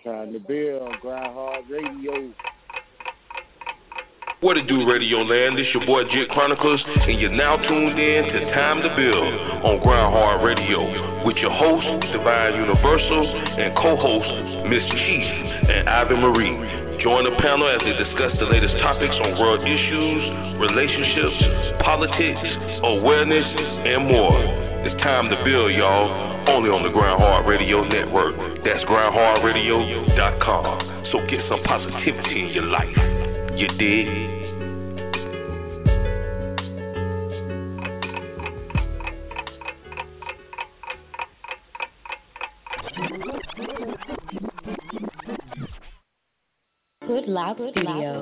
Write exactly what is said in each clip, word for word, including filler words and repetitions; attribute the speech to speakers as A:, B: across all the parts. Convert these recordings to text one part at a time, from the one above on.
A: Time to build on Grind Hard Radio.
B: What it do, Radio Land? This your boy Jit Chronicles, and you're now tuned in to Time to Build on Grind Hard Radio with your host, Divine Universal, and co-host, Miss Chief and Ivan Marie. Join the panel as they discuss the latest topics on world issues, relationships, politics, awareness, and more. It's time to build, y'all, only on the Grind Hard Radio Network. That's grind hard radio dot com. So get some positivity in your life. You dig?
C: Good Loud Studio.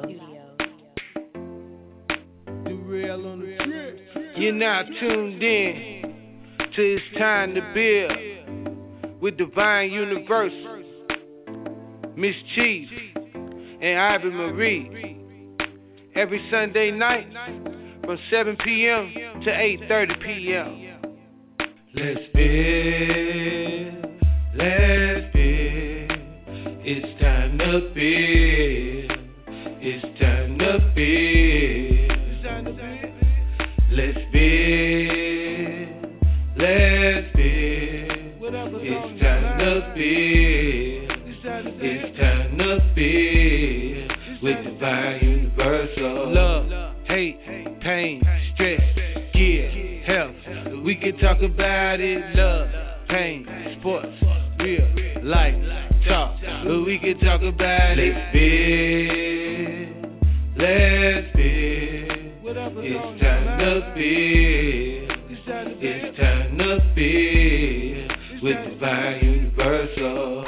D: You're now tuned in to It's Time to Build with Divine Universal, Miss Chief, and Ivan Marie. Every Sunday night from seven p.m. to eight thirty p.m. Let's build, let's build. It's time to build. It's time to build. It's time to build. Let's build, let's build. It's time to build. It's time to build with Divine Universal. Love, hate, pain, stress, gear, health. We can talk about it. Love, pain, sports, real life talk. We can talk about it. Let's build, let's build. It's time to build. It's time to build with Divine Universal.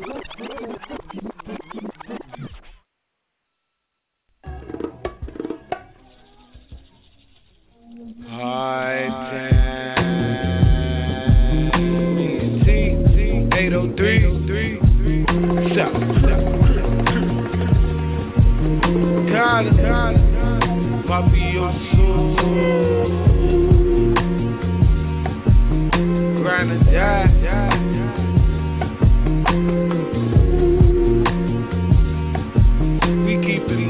D: High time. eight oh three. Stop. Carla, Carla. Mafioso. Grind or die. We keep it.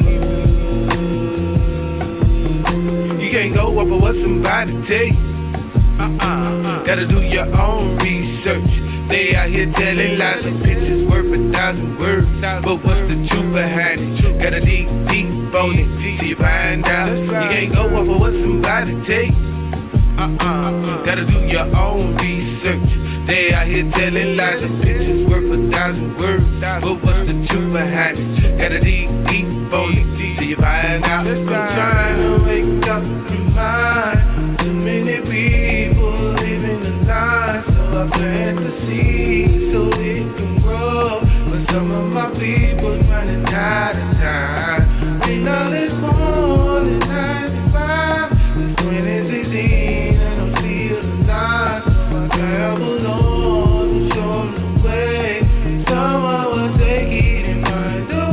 D: You can't go up for what somebody tell you. Uh-uh. Gotta do your own research. They out here telling lies and pictures worth a thousand words. But what's the truth behind it? Gotta dig deep on it till you find out. You can't go off of what somebody tell you. Uh-uh. Gotta do your own research. They out here telling lies and pictures worth a thousand words. But what's the truth behind it? Gotta dig deep on it till you find out. I'm trying to wake up your mind. Too many people living the lie. So I plant the seed so it can grow. But some of my people's running out of time. We know there's more than ninety-five. It's twenty sixteen and I'm still alive. So I travel on to show them the way. Some of us take it and find the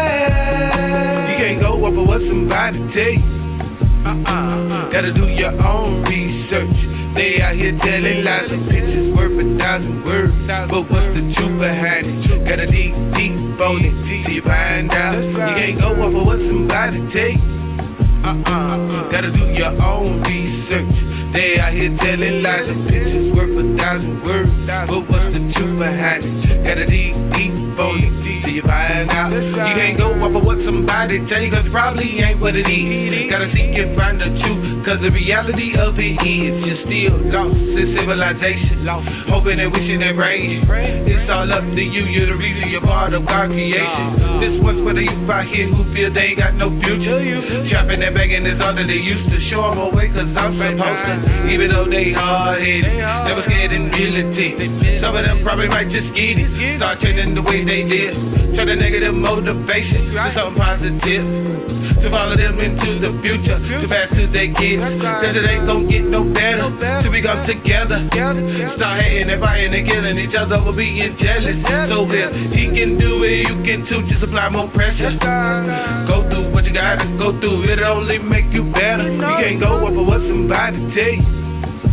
D: way. You can't go up for what somebody tell you. Uh-uh. Gotta do your own research. They out here telling lies and pictures worth a thousand words. But what's the truth behind it? Gotta dig deep on it till you find out. You can't go off of what somebody tell you. Uh-uh. Gotta do your own research. They out here telling lies and pictures worth a thousand words. But what's the truth behind it? Gotta dig deep on it till you find out. You can't go off of what somebody tell you, cause it probably ain't what it is. Gotta seek and find the truth, cause the reality of it is you're still lost in civilization, hoping and wishing and praying. It's all up to you, you're the reason you're part of God's creation. This one's for the youth out here who feel they ain't got no future. Trapping and begging is all that they used to. Show them away cause I'm supposed to. Even though they hard-headed, never scared in reality. Some of them probably might just get it. Start changing the way they live. Turn the negative motivation to something positive. To follow them into the future. Too fast till they get. Cause it ain't gon' get no better till we come together. Start hating and fighting and killing each other for being jealous. So if he can do it, you can too. Just apply more pressure. Go through what you gotta go through. It'll only make you better. You can't go up for what somebody tell you.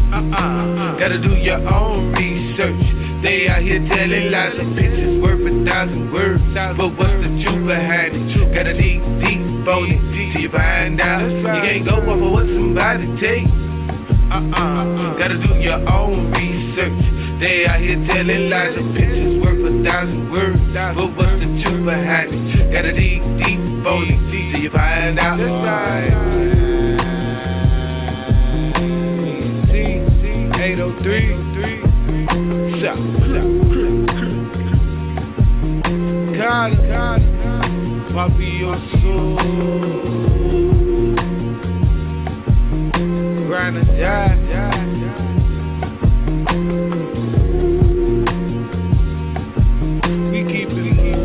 D: Uh-uh. Gotta do your own research. They out here telling lies and pictures worth a thousand words. But what's the truth behind it? Gotta dig deep on it till you find out. You can't go off of what somebody tell you. Uh-uh. Gotta do your own research. They out here telling lies, a picture's worth a thousand words. But what's the truth behind it? Gotta dig deep on it till you find out. eight oh three God, God, mafioso, grind and die, die, we keep it, keep it.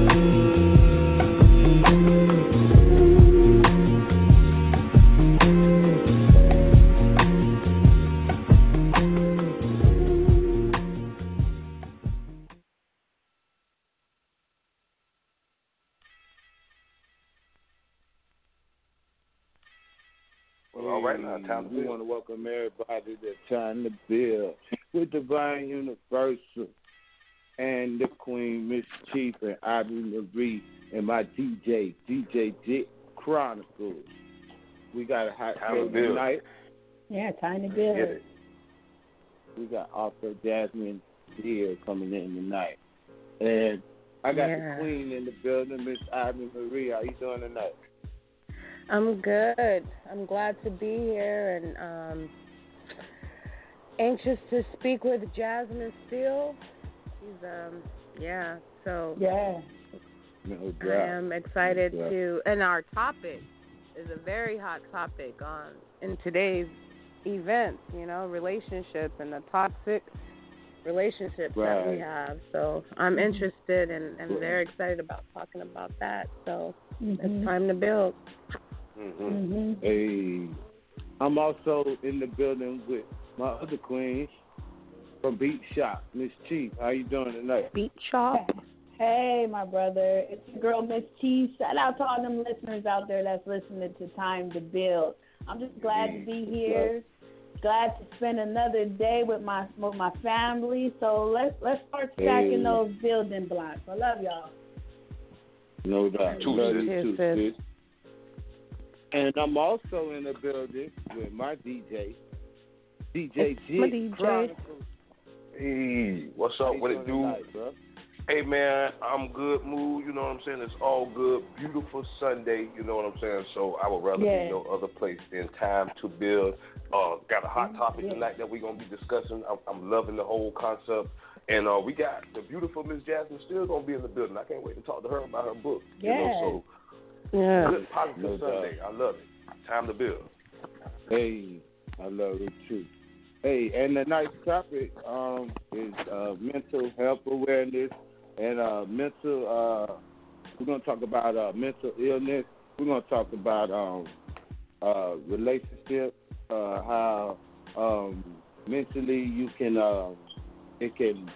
B: All right, now time to
A: we want to welcome everybody to Time to Build with Divine Universal and the Queen, Miss Chief, and Ivy Marie, and my D J, D J Dick Chronicles. We got a hot show tonight.
C: Yeah, Time to Build.
B: Get it.
A: We got Arthur Jasmine here coming in tonight. And I got
C: yeah.
A: the Queen in the building, Miss Ivy Marie. How you doing tonight?
C: I'm good. I'm glad to be here and um, anxious to speak with Jasmine Steele. She's, um, yeah, so
A: yeah. No doubt.
C: I am excited
A: no
C: to, and our topic is a very hot topic on in today's events, you know, relationships and the toxic relationships
A: right.
C: that we have. So I'm interested and, and very excited about talking about that. So mm-hmm. it's time to build.
A: Mm-hmm. Mm-hmm. Hey, I'm also in the building with my other queen from Beat Shop, Miss Chief. How you doing tonight?
C: Beat Shop.
E: Hey, my brother. It's your girl, Miss Chief. Shout out to all them listeners out there that's listening to Time to Build. I'm just glad to be here. Glad to spend another day with my with my family. So let's let's start stacking hey. those building blocks. I love y'all.
A: No doubt.
B: Two
A: love
B: sis.
A: you too, sis. And I'm also in the building with my D J, D J G Chronicles.
B: Hey, what's up? What it do?
A: Tonight,
B: hey, man, I'm good mood. You know what I'm saying? It's all good. Beautiful Sunday. You know what I'm saying? So I would rather
E: yeah.
B: be no other place than Time to Build. Uh, got a hot topic yeah. tonight that we're going to be discussing. I'm, I'm loving the whole concept. And uh, we got the beautiful Miss Jasmine still going to be in the building. I can't wait to talk to her about her book.
E: Yeah.
B: You know, so.
C: Yeah.
B: Good positive no Sunday. Doubt. I love it. Time to build.
A: Hey, I love it too. Hey, and the nice topic um, is uh, mental health awareness and uh, mental. Uh, we're going to talk about uh, mental illness. We're going to talk about um, uh, relationships, uh, how um, mentally you can uh, it can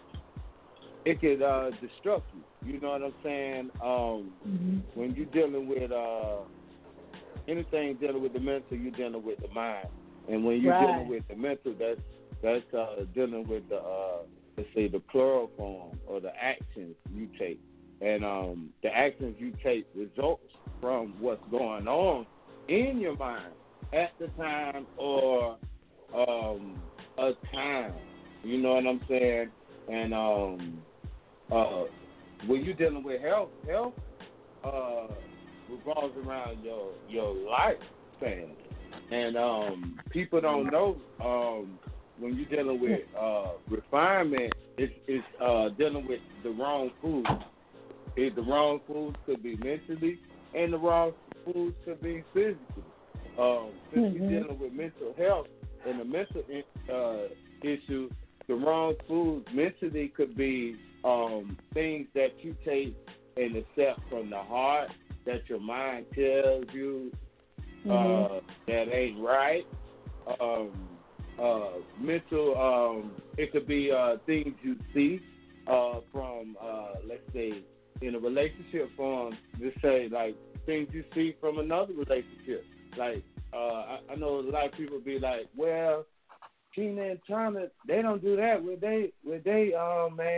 A: it can uh, destruct you. You know what I'm saying? Um,
E: mm-hmm.
A: When you're dealing with uh, anything dealing with the mental, you're dealing with the mind. And when you're
E: right.
A: dealing with the mental, that's that's uh, dealing with the uh, let's say the plural form or the actions you take. And um, the actions you take results from what's going on in your mind at the time or um, a time. You know what I'm saying? And um, uh. when you're dealing with health, health uh, revolves around your your lifespan, and um, people don't know um, when you're dealing with uh, refinement, it's, it's uh, dealing with the wrong foods. It, the wrong foods could be mentally, and the wrong foods could be physically. Um, since
E: mm-hmm.
A: you're dealing with mental health and the mental uh, issue, the wrong foods mentally could be um, things that you take and accept from the heart that your mind tells you uh,
E: mm-hmm.
A: that ain't right. Um, uh, mental, um, it could be uh, things you see uh, from, uh, let's say, in a relationship form, just say, like, things you see from another relationship. Like, uh, I, I know a lot of people be like, well, Tina and China, they don't do that. Where they, where they, oh, man,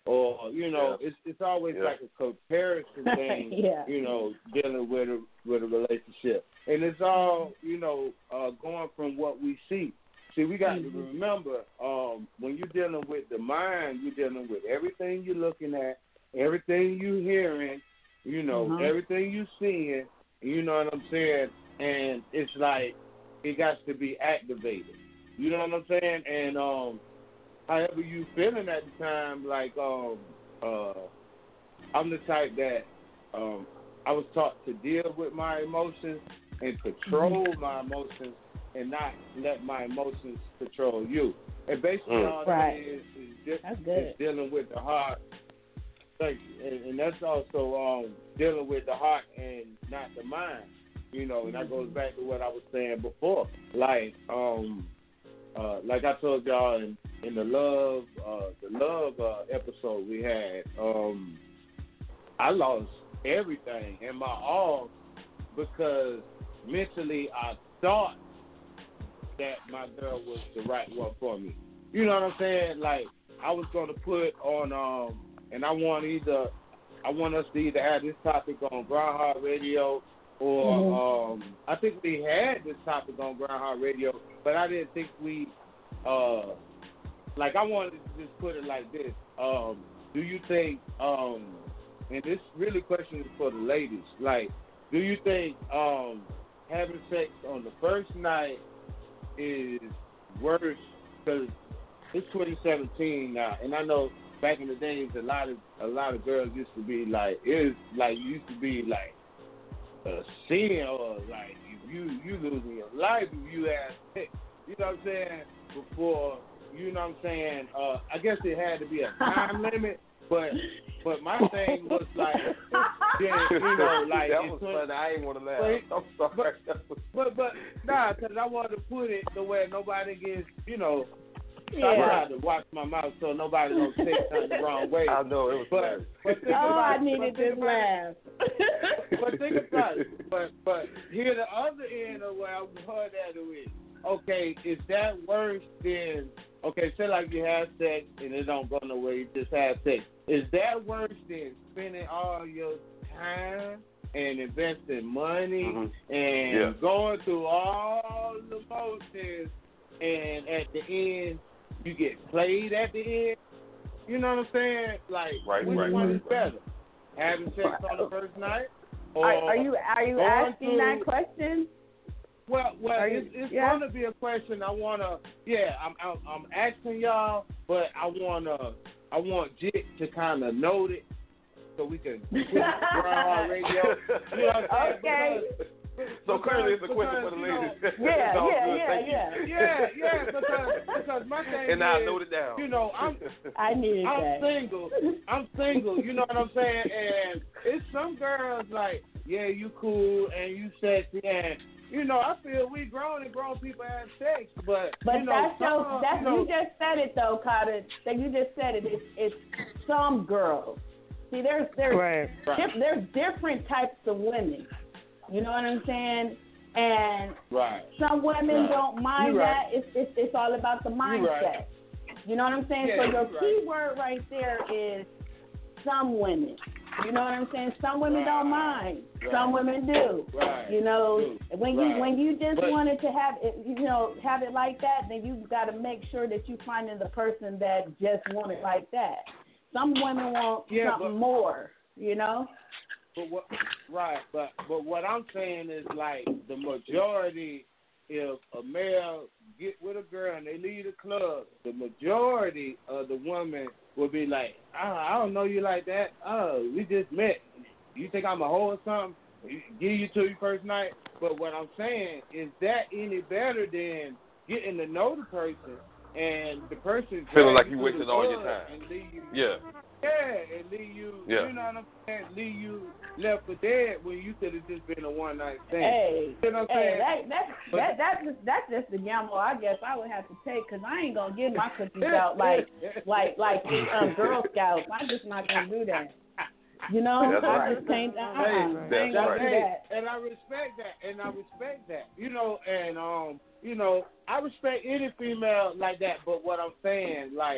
A: or you know, yeah. it's it's always yeah. like a comparison thing.
E: yeah.
A: You know, dealing with a with a relationship, and it's all you know uh, going from what we see. See, we got mm-hmm. to remember um, when you're dealing with the mind, you're dealing with everything you're looking at, everything you're hearing, you know, mm-hmm. everything you're seeing. You know what I'm saying? And it's like it got to be activated. You know what I'm saying? And um, however you feeling at the time, like um, uh, I'm the type that um, I was taught to deal with my emotions and control mm-hmm. my emotions and not let my emotions control you. And basically mm. all
E: right.
A: that is is, just,
E: that's good.
A: is dealing with the heart. Thank you. And, and that's also um, dealing with the heart and not the mind. You know, and that goes back to what I was saying before. Like, um, uh, like I told y'all in, in the love, uh, the love uh, episode we had, um, I lost everything and my all because mentally I thought that my girl was the right one for me. You know what I'm saying? Like, I was going to put on, um, and I want either, I want us to either have this topic on Groundhog Radio or mm-hmm. um, I think we had this topic on Groundhog Radio, but I didn't think we, uh, like I wanted to just put it like this. Um, do you think, um, and this really question is for the ladies, like, do you think um, having sex on the first night is worse? Because it's twenty seventeen now, and I know back in the days, a lot of a lot of girls used to be like, it was like used to be like a sin, or like if you you losing your life if you have sex. You know what I'm saying? Before, you know what I'm saying? Uh, I guess it had to be a time limit, but but my thing was like, yeah, you know, like
F: that was funny. I ain't want to laugh. I'm sorry.
A: But but, but nah, because I wanted to put it the way nobody gets, you know.
E: Yeah.
A: I tried to watch my mouth so nobody don't take something the wrong way.
F: I know it was
A: but, but
E: oh,
A: I
E: needed to laugh.
A: But think about it. But but here the other end of where I heard that is, okay, is that worse than, okay, say like you have sex and it don't go nowhere, you just have sex. Is that worse than spending all your time and investing money
F: mm-hmm.
A: and
F: yeah.
A: going through all the motions, and at the end you get played at the end? You know what I'm saying? Like,
F: right,
A: which
F: right,
A: one
F: right,
A: is better? Having sex on the first night? Or
E: are, are you are you asking
A: through,
E: that question?
A: Well, well,
E: are
A: it's,
E: you,
A: it's
E: yeah?
A: going to be a question. I wanna, yeah, I'm, I'm, I'm asking y'all, but I wanna, I want Jit to kind of note it so we can put it on our radio. You know what I'm saying?
E: Okay.
A: Because,
F: So
A: because,
F: clearly it's a
A: because,
F: question for the ladies.
A: Know,
E: yeah, yeah,
F: good.
E: yeah,
F: Thank
E: yeah,
F: you.
A: yeah, yeah. Because because my thing
F: and now
A: is,
F: I note it down.
A: You know, I'm
E: I needed
A: I'm
E: that.
A: single. I'm single. You know what I'm saying? And it's some girls like, yeah, you cool and you sexy, and you know, I feel we grown and grown people have sex, but
E: but
A: you know,
E: that's your,
A: some,
E: that's
A: you, know,
E: you just said it though, Carter. That you just said it. It's, it's some girls. See, there's there's
C: right.
E: Dif- there's different types of women. You know what I'm saying? And
A: right.
E: some women
A: right.
E: don't mind
A: You're
E: that.
A: right.
E: It's, it's it's all about the mindset.
A: Right.
E: You know what I'm saying?
A: Yeah,
E: so your
A: right.
E: key word right there is some women. You know what I'm saying? Some women
A: right.
E: don't mind.
A: Right.
E: Some women do.
A: Right.
E: You know,
A: do.
E: when
A: right.
E: you when you just
A: but,
E: wanted to have it, you know, have it like that, then you got to make sure that you finding the person that just want it like that. Some women want
A: yeah,
E: something
A: but,
E: more. You know.
A: But what, right, but but what I'm saying is like the majority, if a male get with a girl and they leave the club, the majority of the women will be like, oh, I don't know you like that. Oh, we just met. You think I'm a hoe or something? Give you to your first night. But what I'm saying is that any better than getting to know the person and the person
F: feeling like you wasted all your time?
A: And leave you,
F: yeah.
A: Yeah, and leave you,
F: yeah.
A: you know what I'm saying, leave you left for dead when you could have just been a one night stand.
E: Hey,
A: you know what I'm
E: hey,
A: saying?
E: that that that that's just, that's just the gamble I guess I would have to take because I ain't gonna get my cookies out like like like um, Girl Scouts. I'm just not gonna do that. You know,
F: that's
E: I
F: right.
E: just can't. Uh-uh,
A: Hey,
E: I ain't gonna
F: right.
E: do that.
A: And I respect that, and I respect that. You know, and um, you know, I respect any female like that. But what I'm saying, like,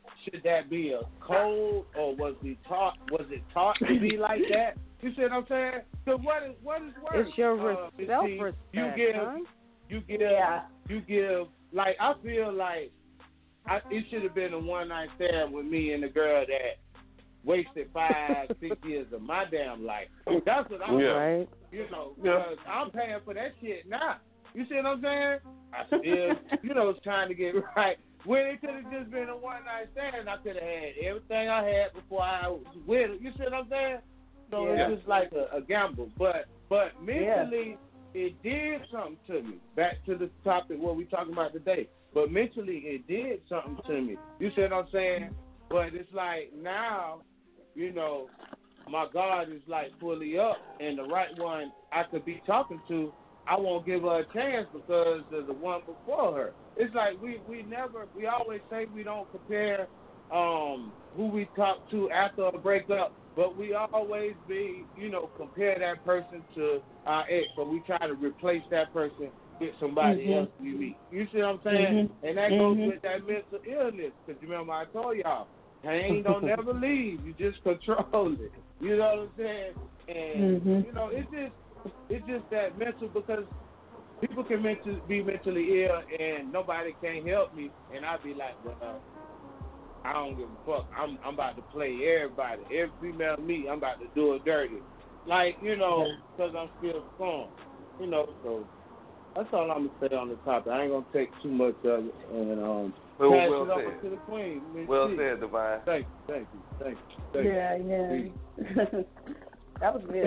A: should that be a code, or was we taught? Was it taught to be like that? You see what I'm saying? So what is what is worse?
C: It's your
A: uh,
C: self-respect.
A: You give,
C: huh?
A: you give,
E: Yeah.
A: you give. Like I feel like I, it should have been a one night stand with me and the girl that wasted five, six years of my damn life. That's what I'm
F: Yeah.
C: Right.
A: You know,
F: Yeah.
A: because I'm paying for that shit now. You see what I'm saying? I still, you know, trying to get right. When it could have just been a one night stand, I could have had everything I had before I was with her. You see what I'm saying? So
E: Yeah.
A: it's just like a, a gamble. But but mentally, yeah. it did something to me. Back to the topic what we talking about today. But mentally, it did something to me. You see what I'm saying? But it's like now, you know, my guard is like fully up, and the right one I could be talking to, I won't give her a chance because of the one before her. It's like we, we never, we always say we don't compare um, who we talk to after a breakup, but we always be, you know, compare that person to our ex, but we try to replace that person with somebody
E: mm-hmm.
A: else we meet. You see what I'm saying?
E: Mm-hmm.
A: And that
E: mm-hmm.
A: goes with that mental illness, because you remember I told y'all, pain don't never leave. You just control it. You know what I'm saying? And,
E: mm-hmm.
A: you know, it's just, it's just that mental, because people can mental, be mentally ill and nobody can help me, and I be like, well, I don't give a fuck. I'm I'm about to play everybody. Every female me, I'm about to do it dirty. Like, you know, because I'm still strong. You know, so that's all I'm going to say on the topic. I ain't going to take too much of it. And um,
F: well,
A: pass
F: well
A: it over
F: said.
A: to the queen. Miss
F: Well
A: T.
F: said, Divine.
A: Thank you, thank you, thank you. Thank
E: yeah,
A: you.
E: yeah. That was good.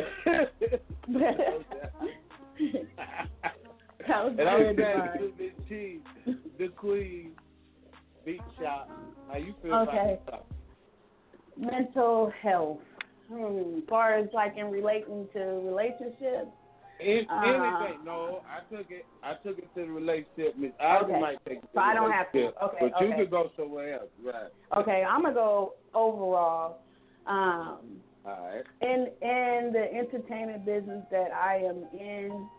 E: That was
A: And I'm
E: good,
A: back
E: Divine.
A: to Miss T, the queen, beat shop. How you feel
E: Okay.
A: about this topic?
E: Mental health. Hmm. As far as like in relating to relationships.
A: If
E: Uh,
A: anything, no, I took it. I took it to the relationship. Miss Ivy
E: Okay.
A: might take it to
E: So
A: the
E: I don't have to.
A: relationship,
E: Okay,
A: but you
E: okay.
A: could go somewhere else, right?
E: Okay, I'm gonna go overall. Um,
A: All right.
E: in in the entertainment business that I am in,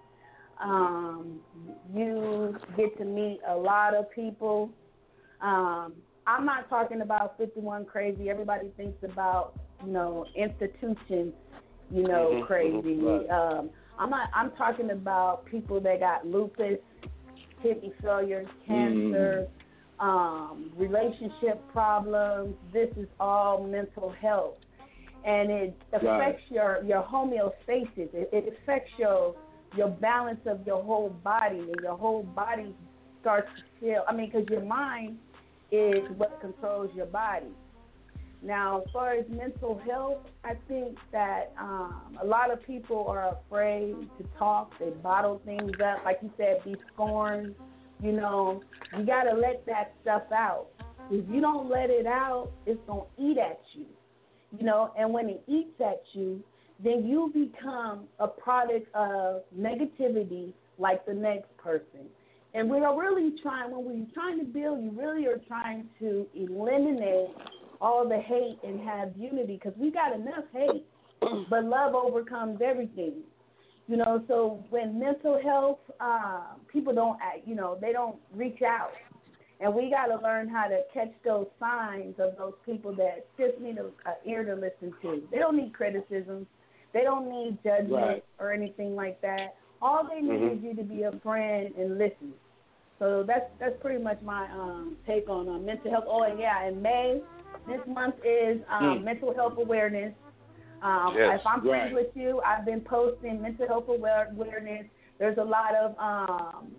E: um, you get to meet a lot of people. Um, I'm not talking about fifty-one crazy. Everybody thinks about, you know, institutions, you know,
F: Mhm,
E: crazy.
A: mhm, right.
E: Um, I'm not. I'm talking about people that got lupus, kidney failure, cancer,
A: Mm.
E: um, relationship problems. This is all mental health, and it affects
A: Right.
E: your your homeostasis. It, it affects your your balance of your whole body, and your whole body starts to feel. I mean, because your mind is what controls your body. Now, as far as mental health, I think that um, a lot of people are afraid to talk. They bottle things up. Like you said, be scorned. You know, you got to let that stuff out. If you don't let it out, it's going to eat at you. You know, and when it eats at you, then you become a product of negativity like the next person. And we are really trying, when we're trying to build, you really are trying to eliminate all the hate and have unity, because we got enough hate, but love overcomes everything. You know, so when mental health, uh, people don't, act, you know, they don't reach out. And we got to learn how to catch those signs of those people that just need an ear to listen to. They don't need criticism. They don't need judgment
A: Right.
E: or anything like that. All they need
F: Mhm.
E: is you to be a friend and listen. So that's that's pretty much my um, take on uh, mental health. Oh, and yeah, in May, this month is um,
A: Mm.
E: mental health awareness. Um,
F: Yes,
E: if I'm friends
A: right.
E: with you, I've been posting mental health aware- awareness. There's a lot of um,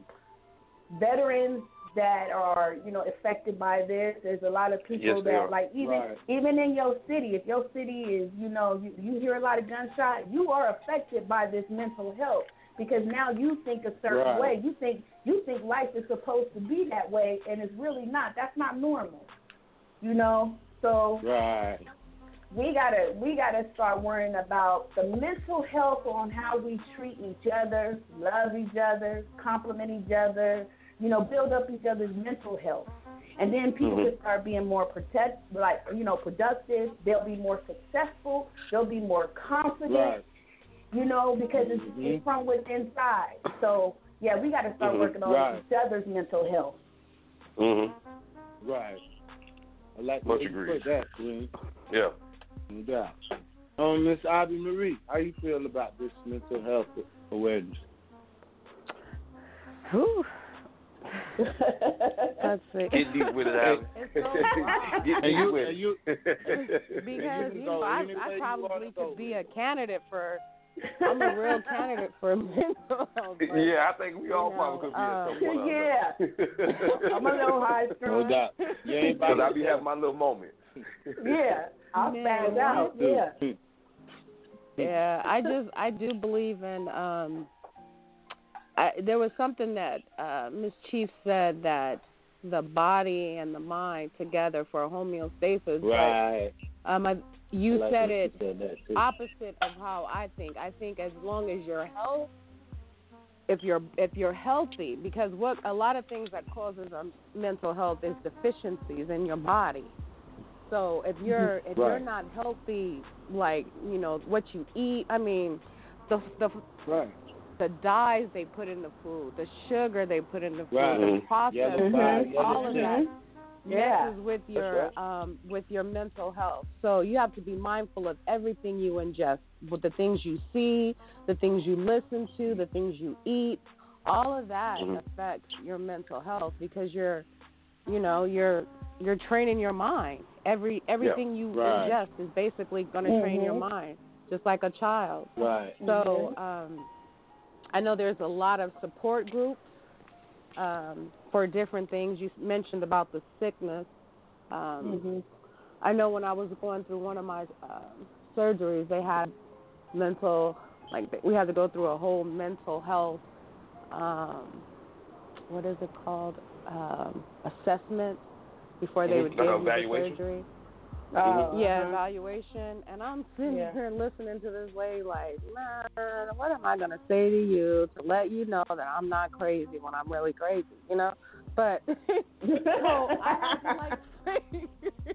E: veterans that are, you know, affected by this. There's a lot of people
F: Yes, they
E: that,
F: are.
E: like, even
A: Right.
E: even in your city, if your city is, you know, you, you hear a lot of gunshot, you are affected by this mental health, because now you think a certain
A: Right.
E: way. You think you think life is supposed to be that way, and it's really not. That's not normal, you know. So
A: Right.
E: we gotta we gotta start worrying about the mental health on how we treat each other, love each other, compliment each other, you know, build up each other's mental health. And then people
F: Mhm.
E: can start being more protect, like, you know, productive. They'll be more successful. They'll be more confident.
A: Right.
E: You know, because it's,
A: Mhm.
E: it's from within inside. So yeah, we got to start
F: Mhm.
E: working on
A: Right.
E: each other's mental health.
F: Mhm.
A: Right. I like
F: Much
A: the way you
F: agreed.
A: put that, Queen.
F: Yeah.
A: No doubt. Um, Miss Ivy Marie, how you feel about this mental health awareness?
C: Whew. Let's see.
F: Get deep with it, Ivy.
C: It's so
F: Get
A: And
F: deep
A: you,
F: with
A: and
F: it.
A: you,
C: because
A: can
C: you
A: go
C: know I,
A: any way
C: I
A: you
C: probably
A: wanna go
C: could be
A: with
C: a candidate for. I'm a real candidate for mental health. But,
F: Yeah, I think we all
C: you
F: probably
C: know,
F: could be
C: um,
F: at some point.
E: Yeah. I'm a little high strung.
A: no doubt. You ain't by
F: Because I be
A: yourself.
F: having my little moment.
E: Yeah, I'll
C: Man,
E: spaz
C: what?
E: out. Yeah.
C: Yeah, I just I do believe in. Um, I, there was something that uh, Miss Chief said that the body and the mind together for homeostasis.
A: Right.
C: But, um, I, you
A: I like
C: said
A: when
C: it
A: you said that, too.
C: opposite of how I think. I think as long as you're healthy, if you're if you're healthy, because what a lot of things that causes um, mental health is deficiencies in your body. So if you're if
A: Right.
C: you're not healthy, like you know what you eat, I mean, the the
A: Right.
C: the dyes they put in the food, the sugar they put in the food,
A: Right.
C: the processed
A: Yellow
C: foods,
A: fire,
C: all
A: yellow
C: of
A: tea.
C: that
E: Yeah.
C: messes with your um with your mental health. So you have to be mindful of everything you ingest, with the things you see, the things you listen to, the things you eat. All of that
F: Mhm.
C: affects your mental health because you're, you know, you're you're training your mind. Every everything you
A: Right.
C: ingest is basically going to train your
E: Mhm.
C: mind, just like a child.
A: Right.
C: So um, I know there's a lot of support groups um, for different things. You mentioned about the sickness. Um,
E: Mhm.
C: I know when I was going through one of my um, surgeries, they had mental, like we had to go through a whole mental health, um, what is it called, um, assessment before they
F: Mhm.
C: would
F: Like
C: give
F: an
C: me the
F: evaluation?
C: surgery.
E: Uh,
C: Yeah,
E: uh-huh.
C: evaluation, and I'm sitting
E: Yeah.
C: here listening to this lady like, man, what am I going to say to you to let you know that I'm not crazy when I'm really crazy, you know? But, so I had to, like, fake,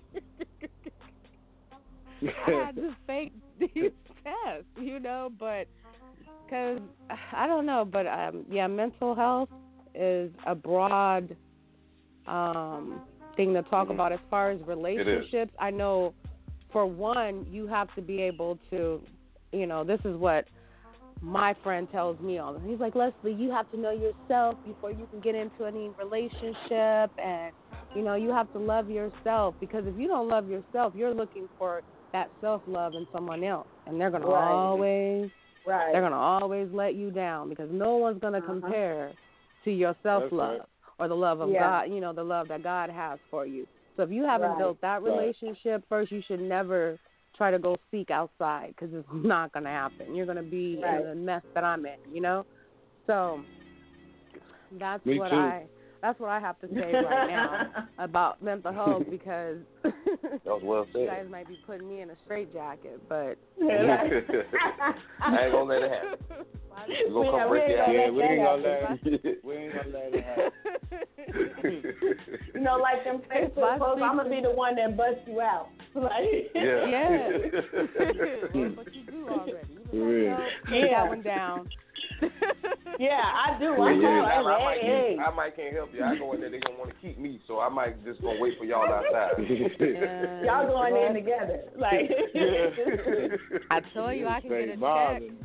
C: I had to fake these tests, you know, but, because, I don't know, but, um, yeah, mental health is a broad, um, thing to talk
F: Mhm.
C: about as far as relationships. I know for one, you have to be able to, you know, this is what my friend tells me all the time. He's like, Leslie, you have to know yourself before you can get into any relationship, and, you know, you have to love yourself, because if you don't love yourself, you're looking for that self-love in someone else, and they're going to
E: Right.
C: always,
E: Right.
C: they're going to always let you down, because no one's going to
E: Uh-huh.
C: compare to your self-love.
A: right.
C: Or the love of
E: Yeah.
C: God, you know, the love that God has for you. So if you haven't
E: Right.
C: built that
A: Right.
C: relationship first, you should never try to go seek outside, because it's not going to happen. You're going to be
E: Right.
C: in the mess that I'm in, you know? So that's
A: Me
C: what
A: too.
C: I that's what I have to say right now about mental health, because
F: That was well
C: you
F: said.
C: guys might be putting me in a straitjacket, but
F: I ain't gonna let it happen. We're gonna come
E: Yeah,
F: break
E: we
F: it
E: ain't
F: out.
A: Yeah, we ain't gonna
E: that
A: let it. We ain't gonna let it happen.
E: You know, like them Facebook
C: my
E: posts, I'm gonna
C: speaker-
E: be the one that busts you out. Like,
F: Yeah.
C: Yeah. But you do already. You
A: For
C: know,
A: real.
C: take
E: Yeah.
C: that one down.
E: yeah, I do.
F: Yeah,
E: I
F: yeah,
E: call
F: I, I,
E: it,
F: might
E: hey,
F: can't, I might can't help you. I go in there, they gonna want to keep me, so I might just gonna wait for y'all outside.
C: And
E: y'all going in
C: what?
E: together. Like,
C: I told you I can get a
A: Straight
C: check.
A: Marvin.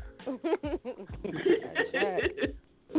C: A check.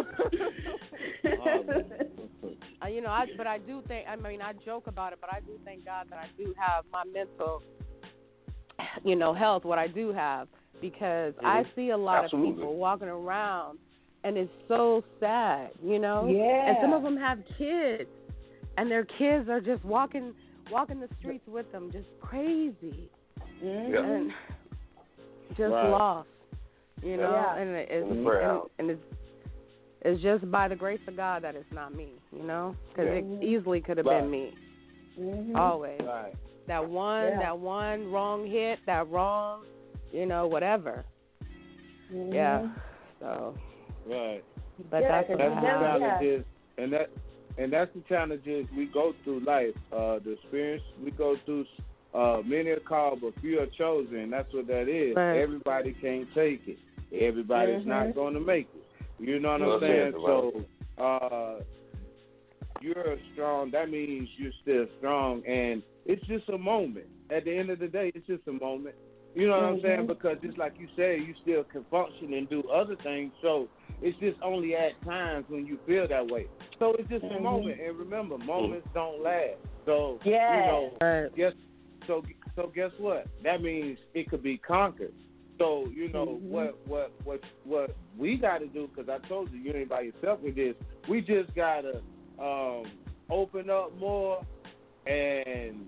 C: Uh, you know, I but I do think. I mean, I joke about it, but I do thank God that I do have my mental, you know, health. What I do have, because
F: Mhm.
C: I see a lot
F: Absolutely.
C: of people walking around, and it's so sad, you know.
E: Yeah.
C: And some of them have kids, and their kids are just walking walking the streets with them, just crazy,
E: Mhm.
F: Yeah.
C: and just
A: Right.
C: lost, you know.
E: Yeah.
C: And it's
F: And the prayer
C: and,
F: house.
C: and it's it's just by the grace of God that it's not me, you know, because
F: Yeah.
C: it easily could have
A: Right.
C: been me.
E: Mhm.
C: Always
A: Right.
C: that one,
E: Yeah.
C: that one wrong hit, that wrong, you know, whatever.
E: Mhm.
C: Yeah. So,
A: Right.
C: but
E: Yeah,
C: that's
E: 'cause
C: what
A: That's
C: I
A: the
E: never-
C: have.
E: yeah.
A: challenges, and that and that's the challenges we go through life. Uh, the experience we go through. Uh, many are called, but few are chosen. That's what that is.
C: Right.
A: Everybody can't take it. Everybody's
E: Mhm.
A: not going to make it. You know what
F: Well
A: I'm saying?
F: said,
A: So, uh, you're strong, that means you're still strong, and it's just a moment. At the end of the day, it's just a moment. You know what mm-hmm. I'm saying? Because just like you said, you still can function and do other things. So it's just only at times when you feel that way. So it's just mm-hmm. a moment. And remember, moments mm-hmm. don't last. So
E: yeah.
A: you know, right. guess so. So guess what? That means it could be conquered. So you know mm-hmm. what what what what we got to do? Because I told you, you ain't by yourself with this. We just gotta um, open up more and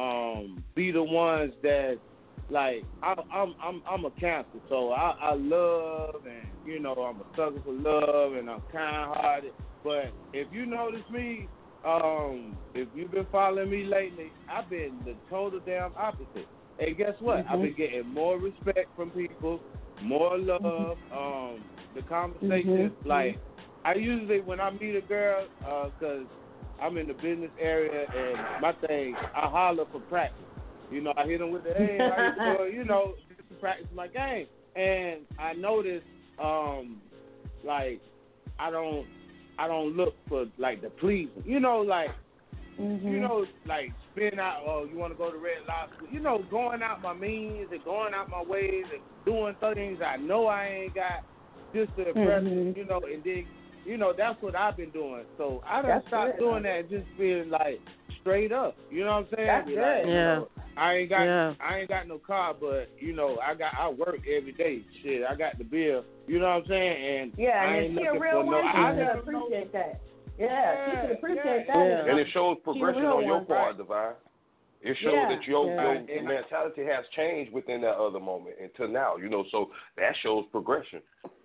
A: um, be the ones that. Like I, I'm, I'm, I'm a Cancer, so I, I love, and you know, I'm a sucker for love, and I'm kind-hearted. But if you notice me, um, if you've been following me lately, I've been the total damn opposite. And guess what? Mm-hmm. I've been getting more respect from people, more love. Mm-hmm. Um, the conversations, mm-hmm. like I usually when I meet a girl, uh, cause I'm in the business area, and my thing, I holler for practice. You know, I hit them with the, hey, how you doing? You know, just to practice my game. And I noticed, um, like, I don't, I don't look for, like, the pleasing. You know, like, mm-hmm. you know, like, spin out, oh, you want to go to Red Lobster? You know, going out my means and going out my ways and doing things I know I ain't got just to impress mm-hmm. you know, and then, you know, that's what I've been doing. So I done stopped doing that and just being, like, straight up. You know what I'm saying?
E: That's
A: like,
E: good.
A: You
C: yeah.
A: know, I ain't got
C: yeah.
A: I ain't got no car, but you know I got I work every day. Shit, I got the bill. You know what I'm saying? And
E: yeah,
A: I
E: and
A: ain't
E: if she a
A: looking
E: real
A: for
E: one,
A: no.
E: she
A: I
E: should appreciate
A: know.
E: that. Yeah, yeah, she should appreciate
A: yeah,
E: that.
C: Yeah.
F: And it shows progression on your
E: one,
F: part,
E: right?
F: Divine. It shows
E: yeah.
F: that your,
C: yeah.
F: your mentality has changed within that other moment until now. You know, so that shows progression.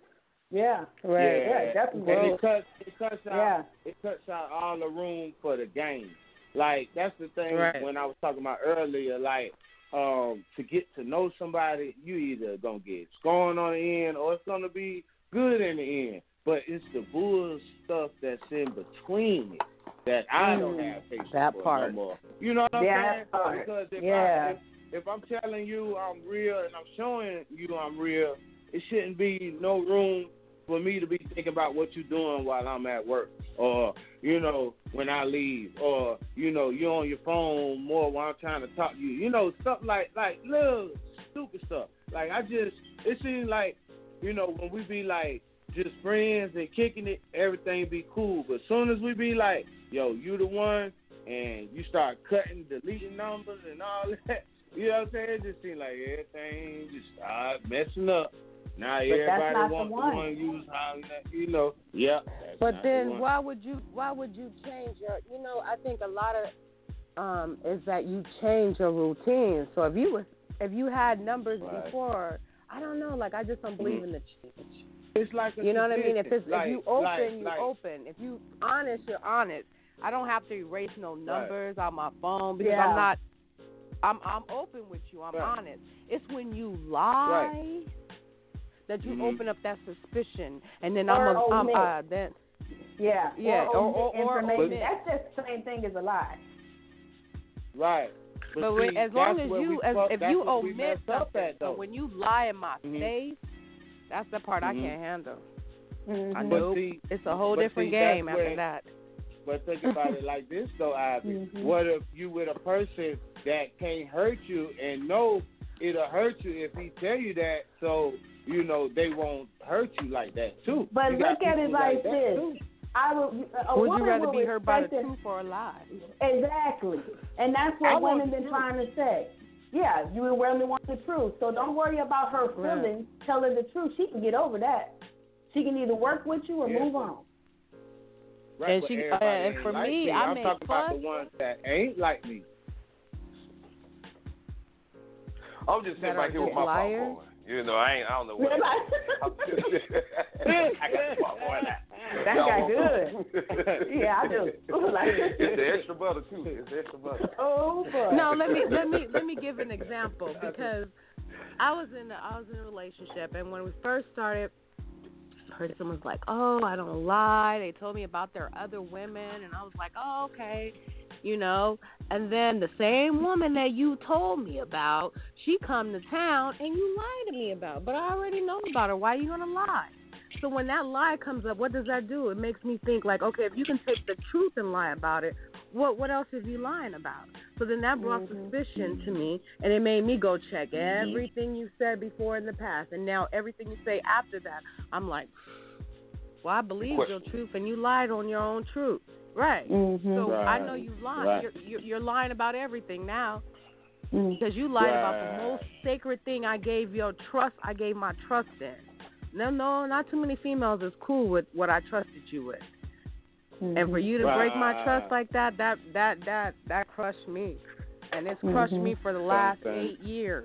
E: Yeah,
C: right.
E: Yeah, yeah definitely.
A: And it cuts it cuts out
E: yeah.
A: it cuts out all the room for the game. Like that's the thing
C: right.
A: when I was talking about earlier, like um, to get to know somebody, you either gonna get scorned on the end or it's gonna be good in the end. But it's the bull stuff that's in between it that I don't
E: mm,
A: have patience
C: that
A: for
C: part.
A: no more. You know what I'm
E: yeah,
A: saying?
E: Part.
A: Because if,
E: yeah.
A: I, if if I'm telling you I'm real and I'm showing you I'm real, it shouldn't be no room for me to be thinking about what you're doing while I'm at work, or you know when I leave, or you know you're on your phone more while I'm trying to talk to you. You know stuff like like little stupid stuff. Like I just it seems like you know when we be like just friends and kicking it, everything be cool. But as soon as we be like, yo, you the one, and you start cutting, deleting numbers and all that, you know what I'm saying? It just seems like everything just start messing up. Now
E: but
A: everybody wants
E: the
A: the
E: one,
A: one use how you know. Yeah.
C: But then the why would you why would you change your you know, I think a lot of um is that you change your routine. So if you was if you had numbers right. before, I don't know, like I just don't believe mm-hmm. in the change.
A: It's like a
C: You know what I mean? If it's
A: like,
C: if you open,
A: like,
C: you
A: like,
C: open. If you honest, you're honest. I don't have to erase no numbers
A: right.
C: on my phone because
E: yeah.
C: I'm not I'm I'm open with you. I'm
A: right.
C: honest. It's when you lie
A: right.
C: that you
A: mm-hmm.
C: open up that suspicion, and then
E: or
C: I'm a,
E: omit.
C: I'm uh, then
E: yeah
C: yeah
E: or,
C: or, or, or
E: information. That's just the same thing as a lie.
A: Right. But,
C: but
A: see,
C: as long as you as,
A: fuck,
C: if you
A: what
C: omit something,
A: at,
C: so when you lie in my
A: mm-hmm.
C: face, that's the part
A: mm-hmm.
C: I can't handle.
E: Mm-hmm.
C: I know
A: see,
C: it's a whole different
A: see,
C: game after
A: where,
C: that.
A: But think about it like this, though, Ivy.
E: Mm-hmm.
A: What if you with a person that can't hurt you and know it'll hurt you if he tell you that, so, you know, they won't hurt you like that, too.
E: But
A: you
E: look at it like, like this.
A: Too.
E: I would, a
C: would
E: woman
C: you rather
E: will
C: be hurt by the
E: it.
C: truth or a lie?
E: Exactly. And that's what
A: I
E: women been
A: truth.
E: trying to say. Yeah, you really want the truth. So don't worry about her feelings. Right. Tell her the truth. She can get over that. She can either work with you or
A: yeah.
E: move on.
A: Right,
C: and she, uh, and for
A: like
C: me,
A: me,
C: I
A: I'm
C: made
A: talking
C: fun.
A: about the ones that ain't like me.
F: I'm just sitting back here with my
C: liars.
F: popcorn. You know, I ain't. I don't know what. I'm just, I got the popcorn.
E: That got good. Yeah, I do.
F: It's the extra butter too. It's the extra butter.
E: Oh boy.
C: No, let me let me let me give an example because I was in a, I was in a relationship, and when we first started, I heard someone was like, "Oh, I don't lie." They told me about their other women, and I was like, "Oh, okay." You know, and then the same woman that you told me about, she come to town and you lied to me about, but I already know about her. Why are you gonna lie? So when that lie comes up, what does that do? It makes me think like, okay, if you can take the truth and lie about it, what what else is you lying about? So then that brought mm-hmm. suspicion to me, and it made me go check mm-hmm. everything you said before in the past, and now everything you say after that, I'm like, well, I believe your truth, and you lied on your own truth, right?
E: Mm-hmm.
C: So
A: right.
C: I know you lied.
A: Right.
C: You're, you're, you're lying about everything now,
E: mm-hmm.
C: because you lied
A: right.
C: about the most sacred thing I gave your trust. I gave my trust in. No, no, not too many females is cool with what I trusted you with. Mm-hmm. And for you to break my trust like that, that that that that crushed me, and it's crushed mm-hmm. me for the last eight years.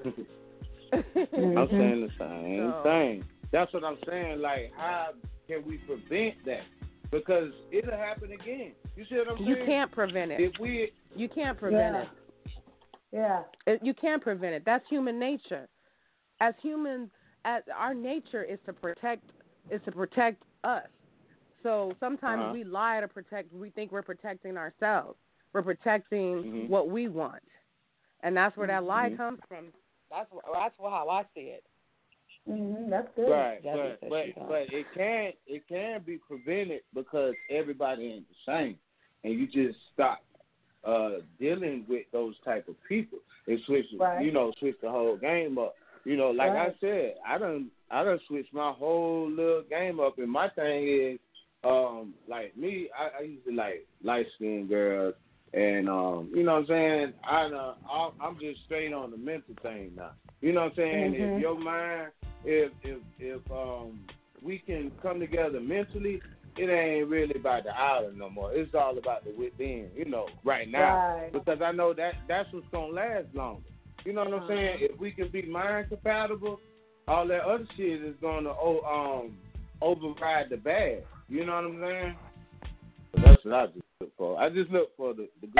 A: mm-hmm. I'm saying the same so. thing. That's what I'm saying. Like, how can we prevent that? Because it'll happen again. You see what I'm saying?
C: You can't prevent it.
A: If we,
C: you can't prevent
E: yeah.
C: it.
E: Yeah.
C: It, you can't prevent it. That's human nature. As humans, as our nature is to protect is to protect us. So sometimes uh-huh. we lie to protect. We think we're protecting ourselves. We're protecting mm-hmm. what we want, and that's where that lie mm-hmm. comes from. That's that's how I see it.
E: Mm-hmm. That's good.
A: Right, but but, but it can it can be prevented because everybody ain't the same, and you just stop uh, dealing with those type of people. It switch, right. you know, switch the whole game up. You know, like right. I said, I done I done switched my whole little game up, and my thing is. Um, like me, I, I used to like light skinned girls, and um, you know what I'm saying. I, uh, I'm just straight on the mental thing now. You know what I'm saying.
E: Mm-hmm.
A: If your mind, if if if um, we can come together mentally, it ain't really about the outer no more. It's all about the within. You know, right now,
E: right.
A: because I know that that's what's gonna last longer. You know what I'm saying. If we can be mind compatible, all that other shit is gonna oh, um override the bad. You know what I'm saying? But that's what I just look for. I just look for the, the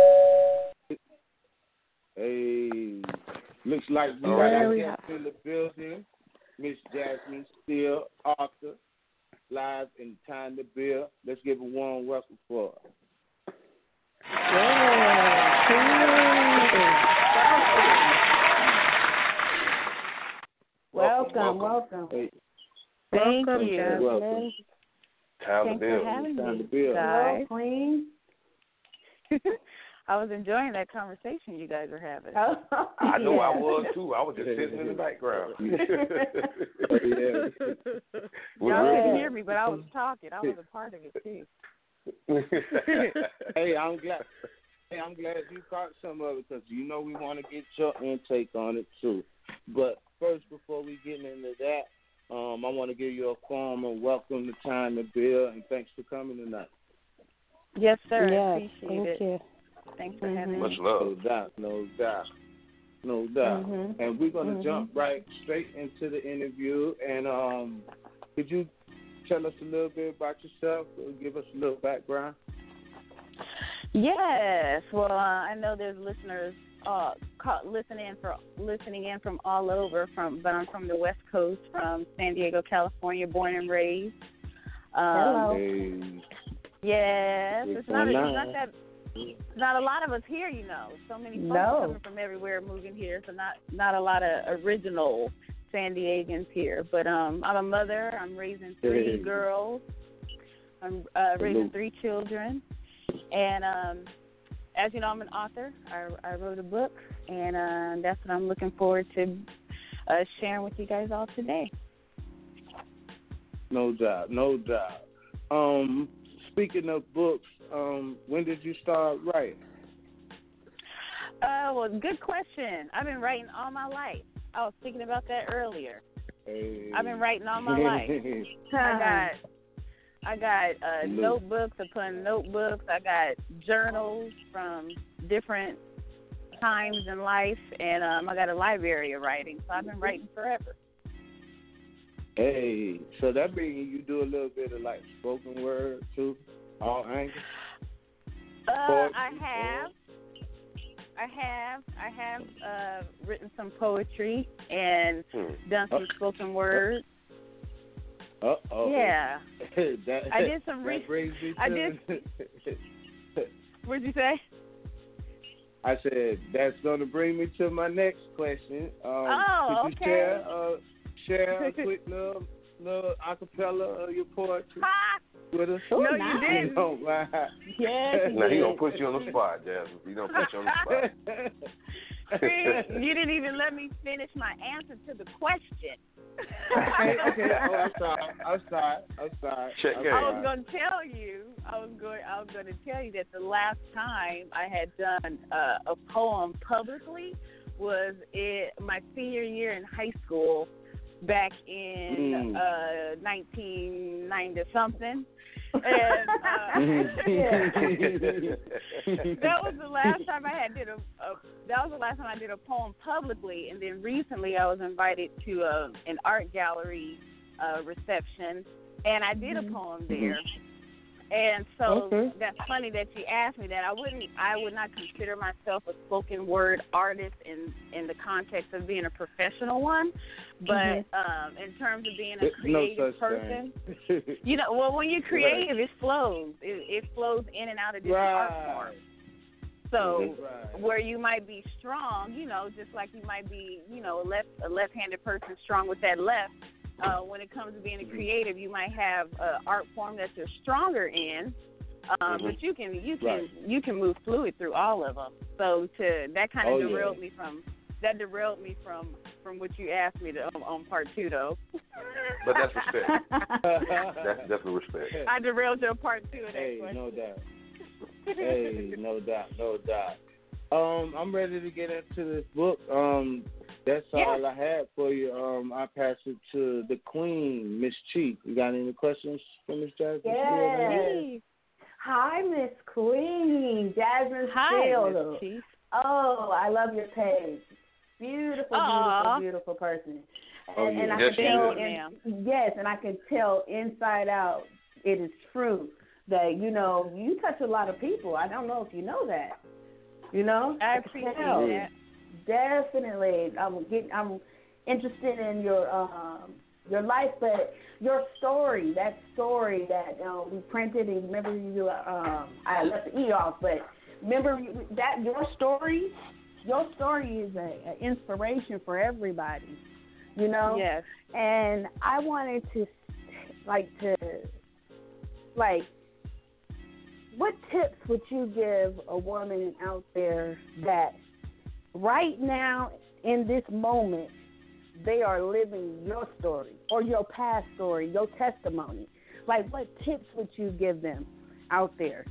A: good. Hey, looks like we got our guest in the building. Miss Jasmine Steele, author, live in Time to Build. Let's give a warm welcome for her.
E: Welcome, welcome.
A: Hey.
C: Thank
E: welcome,
C: you.
E: Jasmine.
A: Welcome.
F: Time
E: Thanks
F: to build.
E: for having
A: Time
E: me,
A: to build.
E: guys. Hello, Queen.
G: I was enjoying that conversation you guys were having.
E: Oh,
F: I know
E: yeah.
F: I was too. I was just sitting in the background.
A: Oh, yeah.
G: Y'all couldn't hear me, but I was talking. I was a part of it too.
A: Hey, I'm glad. Hey, I'm glad you caught some of it because you know we want to get your intake on it too. But first, before we get into that. Um, I want to give you a formal welcome to Time to Build, and thanks for coming tonight.
G: Yes, sir.
C: Yes,
G: appreciate
C: thank
G: it.
C: you.
G: Thanks for
C: mm-hmm.
G: having me.
F: Much love.
A: No doubt, no doubt, no doubt.
E: Mm-hmm.
A: And we're going to
E: mm-hmm.
A: jump right straight into the interview. And um, could you tell us a little bit about yourself or give us a little background?
G: Yes. Well, uh, I know there's listeners uh, caught, listening for listening in from all over. From, but I'm from the West Coast, from San Diego, California, born and raised. Um,
E: Hello.
A: Hey.
G: Yes. It's not, it's not that. Not a lot of us here, you know. So many folks
E: no.
G: coming from everywhere moving here, so not not a lot of original San Diegans here. But um, I'm a mother. I'm raising three
A: hey.
G: girls. I'm uh, raising three children, and um, as you know, I'm an author. I, I wrote a book, and uh, that's what I'm looking forward to uh, sharing with you guys all today.
A: No doubt, no doubt. Um, speaking of books, um, when did you start writing?
G: Uh, well, good question. I've been writing all my life. I was thinking about that earlier.
A: Hey.
G: I've been writing all my life. I got I got uh, notebooks upon notebooks. I got journals from different times in life, and um, I got a library of writing. So I've been writing forever.
A: Hey, so that means you do a little bit of like spoken word too, all angles.
G: Uh, I have. I have. I have uh, written some poetry and
F: hmm.
G: done some spoken word.
A: Uh oh.
G: Yeah.
A: that,
G: I did some
A: research.
G: I did. What'd you say?
A: I said that's going to bring me to my next question. Um,
G: oh,
A: could you
G: okay.
A: share, uh, share a quick little little acapella of your poetry
G: Ha!
A: with us?
G: No,
E: nice.
G: you didn't.
A: You don't mind.
E: Yes,
F: Now he
E: yes.
F: gonna put you on the spot, Jasmine. He gonna put you on the spot.
G: Chris, you didn't even let me finish my answer to the question.
A: okay, okay. Oh, I'm sorry. I'm sorry. I'm sorry.
F: Check
A: I'm
F: game.
G: I
A: sorry.
G: was going to tell you, I was going, I was going to tell you that the last time I had done uh, a poem publicly was it my senior year in high school, back in
A: Mm.
G: uh, nineteen ninety something. And uh, that was the last time I had did a, a. That was the last time I did a poem publicly, and then recently I was invited to a, an art gallery uh, reception, and I did a poem there. And so
A: Okay.
G: that's funny that you asked me that. I wouldn't. I would not consider myself a spoken word artist in in the context of being a professional one, but
E: Mm-hmm.
G: um, in terms of being a
A: There's no
G: creative
A: such
G: person.
A: thing.
G: You know, well, when you're creative, it flows. It, it flows in and out of different art
A: Right.
G: forms. So
A: Right.
G: where you might be strong, you know, just like you might be, you know, a left a left-handed person strong with that left. Uh, when it comes to being a creative, you might have an art form that you're stronger in, um,
F: Mhm.
G: but you can you can
A: Right.
G: you can move fluid through all of them. So to that kind of
A: Oh, yeah.
G: derailed me from that derailed me from from what you asked me to on, on part two though.
F: But that's respect. That's definitely respect.
G: I derailed your part two of that
A: Hey,
G: question.
A: no doubt. Hey, no doubt, no doubt. Um, I'm ready to get into this book. Um, that's all I had for you. Um, I pass it to the Queen, Miss Chief. You got any questions for Miss Jasmine?
E: Yes. Hi, Miss Queen, Jasmine
G: Hi,
E: Steele.
G: Miss Chief.
E: Oh, I love your page. Beautiful,
G: Aw.
E: beautiful, beautiful person. And,
A: Oh, yeah.
E: and I
F: Yes,
E: can
F: she
E: tell,
F: is.
E: in, yes, and I can tell inside out, it is true that you know you touch a lot of people. I don't know if you know that. You know,
G: I
E: can
G: appreciate
E: tell.
G: that.
E: Definitely, I'm getting. I'm interested in your um your life, but your story. That story that uh, we printed. And remember, you um I left the e off, but remember that your story. Your story is an inspiration for everybody. You know.
G: Yes.
E: And I wanted to like to like. What tips would you give a woman out there that right now in this moment they are living your story or your past story, your testimony? Like what tips would you give them out there?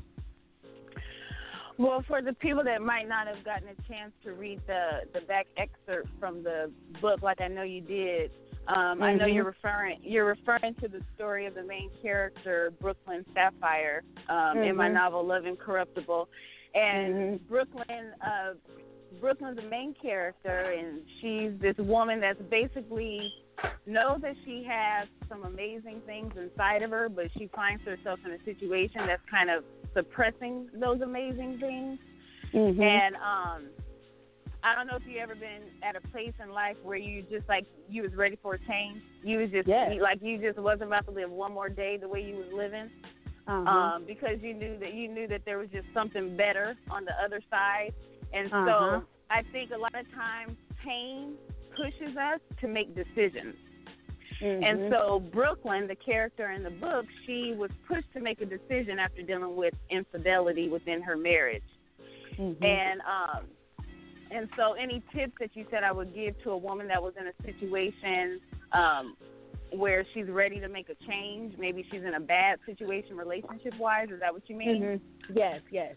G: Well, for the people that might not have gotten a chance to read the, the back excerpt from the book, like I know you did, um, mm-hmm. I know you're referring you're referring to the story of the main character, Brooklyn Sapphire, um, mm-hmm. in my novel Love Incorruptible, and mm-hmm. Brooklyn uh, Brooklyn's the main character, and she's this woman that's basically knows that she has some amazing things inside of her, but she finds herself in a situation that's kind of suppressing those amazing things. Mm-hmm. And um, I don't know if you ever been at a place in life where you just like you was ready for a change. You was just
E: yes.
G: you, like you just wasn't about to live one more day the way you was living,
E: uh-huh.
G: um, because you knew that you knew that there was just something better on the other side. And
E: uh-huh.
G: so I think a lot of times pain pushes us to make decisions. Mm-hmm. And so Brooklyn, the character in the book, she was pushed to make a decision after dealing with infidelity within her marriage. Mm-hmm. And um, and so any tips that you said I would give to a woman that was in a situation um, where she's ready to make a change, maybe she's in a bad situation relationship-wise, is that what you mean?
E: Mm-hmm. Yes, yes.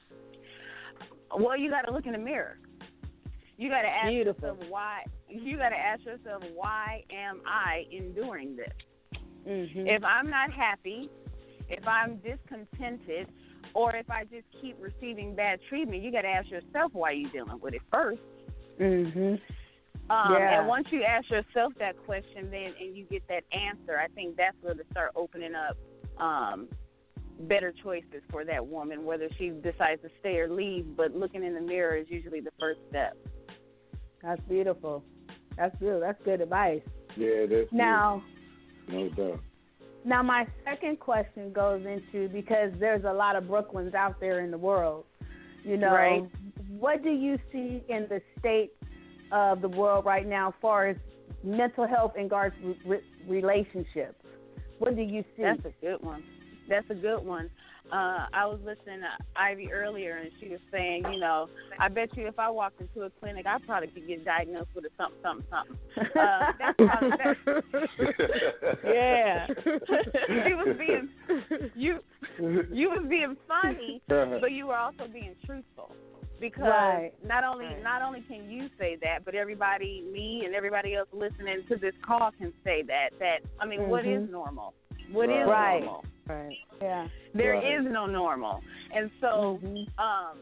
G: Well, you got to look in the mirror. You got to ask
E: Beautiful.
G: yourself why. You got to ask yourself, why am I enduring this?
E: Mm-hmm.
G: If I'm not happy, if I'm discontented, or if I just keep receiving bad treatment, you got to ask yourself why you're dealing with it first.
E: Mhm.
G: Um,
E: yeah.
G: And once you ask yourself that question, then and you get that answer, I think that's where to start opening up um, better choices for that woman, whether she decides to stay or leave. But looking in the mirror is usually the first step.
E: That's beautiful. That's good. That's good advice.
A: Yeah, that's
E: now.
A: Good. No doubt.
E: Now, my second question goes into, because there's a lot of Brooklyns out there in the world, you know,
G: right.
E: What do you see in the state of the world right now as far as mental health in regards to re- relationships? What do you see?
G: That's a good one. That's a good one. Uh, I was listening to Ivy earlier, and she was saying, you know, I bet you if I walked into a clinic, I probably could get diagnosed with a something, something, something. Uh, that's probably, that's, yeah. She was being, you, you was being funny, but you were also being truthful. Because
E: right.
G: not only not only can you say that, but everybody, me and everybody else listening to this call can say that. That I mean, mm-hmm. what is normal? What right. is
E: right.
G: normal?
C: Right.
E: Yeah.
G: There
E: right.
G: is no normal, and so
E: mm-hmm.
G: um,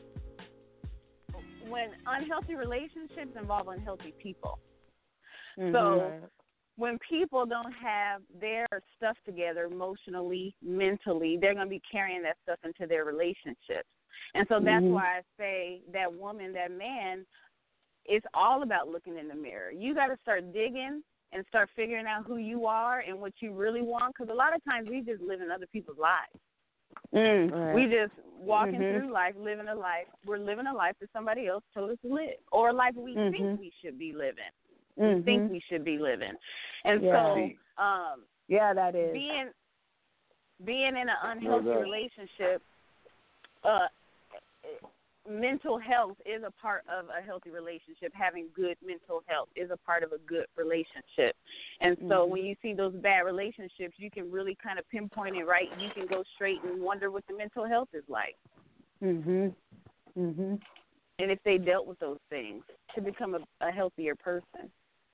G: when unhealthy relationships involve unhealthy people,
E: mm-hmm.
G: so when people don't have their stuff together emotionally, mentally, they're going to be carrying that stuff into their relationships. And so that's
E: mm-hmm.
G: why I say that woman, that man, it's all about looking in the mirror. You got to start digging and start figuring out who you are and what you really want, because a lot of times we just live in other people's lives.
E: Mm, right.
G: We just walking
E: mm-hmm.
G: through life, living a life. We're living a life that somebody else told us to live, or a life we
E: mm-hmm.
G: think we should be living.
E: Mm-hmm.
G: We think we should be living. And
E: yeah.
G: so um,
E: yeah, that is.
G: Being, being in an unhealthy no, relationship, uh, mental health is a part of a healthy relationship. Having good mental health is a part of a good relationship. And so
E: mm-hmm.
G: when you see those bad relationships, you can really kind of pinpoint it right. You can go straight and wonder what the mental health is like.
E: Mhm. Mhm.
G: And if they dealt with those things to become a, a healthier person.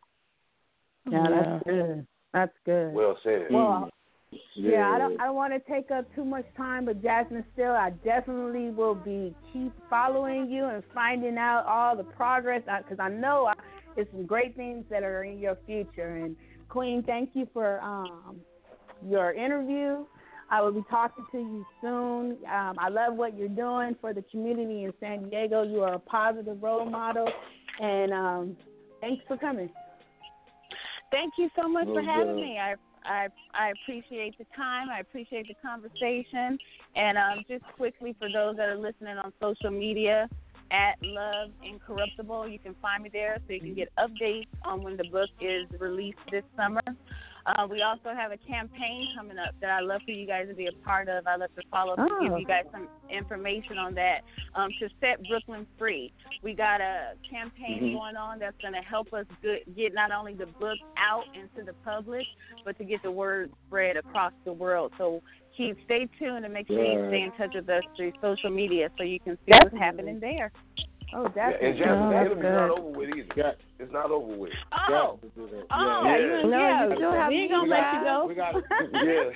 E: Yeah, yeah, that's good. That's good.
F: Well said.
E: Well, Yeah, yeah, I don't. I don't want to take up too much time, but Jasmine, still, I definitely will be keep following you and finding out all the progress, because I know I, it's some great things that are in your future. And Queen, thank you for um, your interview. I will be talking to you soon. Um, I love what you're doing for the community in San Diego. You are a positive role model, and um, thanks for coming.
G: Thank you so much
A: no
G: for having
A: doubt.
G: me. I I I appreciate the time. I appreciate the conversation. And um, just quickly, for those that are listening on social media, at Love Incorruptible, you can find me there so you can get updates on when the book is released this summer. Uh, we also have a campaign coming up that I'd love for you guys to be a part of. I'd love to follow up
E: oh.
G: and give you guys some information on that um, to set Brooklyn free. We got a campaign
A: mm-hmm.
G: going on that's going to help us good, get not only the book out into the public, but to get the word spread across the world. So keep stay tuned and make sure yeah. you stay in touch with us through social media so you can see
E: Definitely.
G: what's happening there.
E: Oh, definitely.
F: Yeah, and Jasmine,
E: oh,
F: the interview's
E: good.
F: not over with either.
A: Yeah.
F: It's not over with.
G: Oh,
A: yeah.
G: oh,
F: yeah.
E: yeah. No,
G: yeah.
E: you still have. We ain't gonna let you go.
A: We got
F: yeah.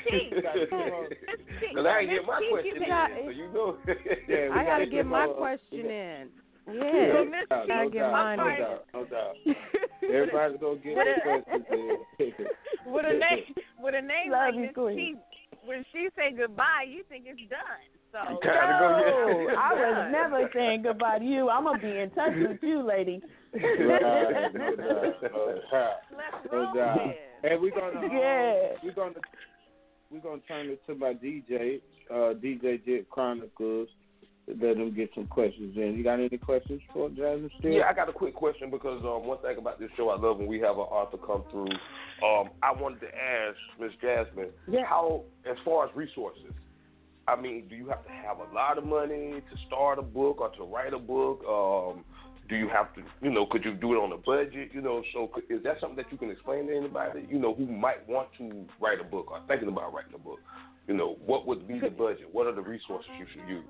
F: Because I ain't get my
G: Miss
F: question
G: Keith,
F: in,
G: got,
F: so you know.
A: yeah,
C: I gotta get my
A: more,
C: question in. Yeah,
A: yeah.
G: Miss
A: No,
C: gotta
A: no
C: get
A: doubt,
C: mine
A: no
C: in.
A: doubt, no doubt. Everybody's gonna get their questions in.
G: With a name, with a name
E: Love
G: like
E: you,
G: Miss
E: Queen.
G: Keith, when she say goodbye, you think it's done. So
F: You gotta go,
E: no,
F: yeah.
E: I was never saying goodbye to you. I'm gonna be in touch with you, lady.
A: Right, no doubt, no doubt,
G: let's
A: no
G: roll
A: doubt.
G: then.
A: And we're gonna, um,
E: Yeah.
A: we're gonna, we're gonna turn it to my D J, uh, D J Jet Chronicles. Let them get some questions in. You got any questions for Jasmine still?
F: Yeah, I got a quick question because um, one thing about this show I love when we have an author come through. Um, I wanted to ask Miss Jasmine,
E: Yeah.
F: how, as far as resources, I mean, do you have to have a lot of money to start a book or to write a book? Um, do you have to, you know, could you do it on a budget? You know, so could, is that something that you can explain to anybody, you know, who might want to write a book or thinking about writing a book? You know, what would be the budget? What are the resources you should use?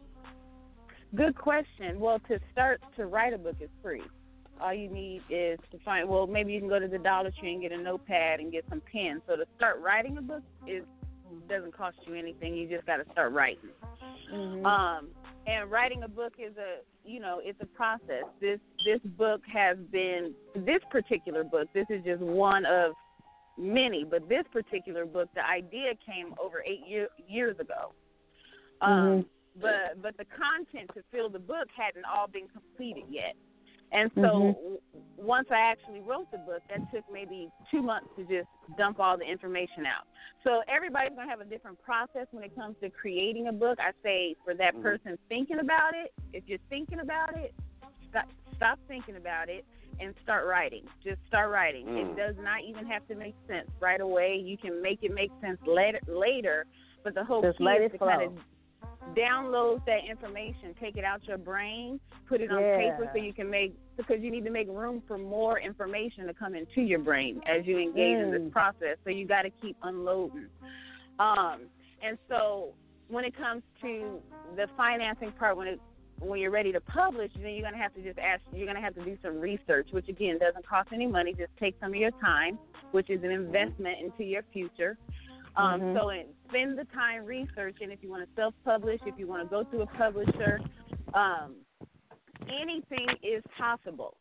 G: Good question. Well, to start to write a book is free. All you need is to find, well, maybe you can go to the Dollar Tree and get a notepad and get some pens. So to start writing a book is doesn't cost you anything. You just got to start writing.
E: Mm-hmm.
G: Um, and writing a book is a, you know, it's a process. This this book has been, this particular book, this is just one of many, but this particular book, the idea came over eight year, years ago. Um,
E: Mm-hmm.
G: But but the content to fill the book hadn't all been completed yet. And so
E: Mm-hmm.
G: w- once I actually wrote the book, that took maybe two months to just dump all the information out. So everybody's going to have a different process when it comes to creating a book. I say for that person thinking about it, if you're thinking about it, stop, stop thinking about it. and start writing. Just start writing.
F: Mm.
G: It does not even have to make sense right away. You can make it make sense later. Later, but the whole
E: Just
G: key
E: let
G: is
E: it
G: to
E: flow.
G: kind of download that information, take it out your brain, put it on
E: Yeah.
G: paper so you can make, because you need to make room for more information to come into your brain as you engage in
E: Mm.
G: this process. So you got to keep unloading. Um, and so when it comes to the financing part, when it when you're ready to publish, then you're gonna have to just ask. You're gonna have to do some research, which again doesn't cost any money. Just take some of your time, which is an investment into your future. Um,
E: Mhm.
G: So it, spend the time researching. If you want to self-publish, if you want to go through a publisher, um, anything is possible.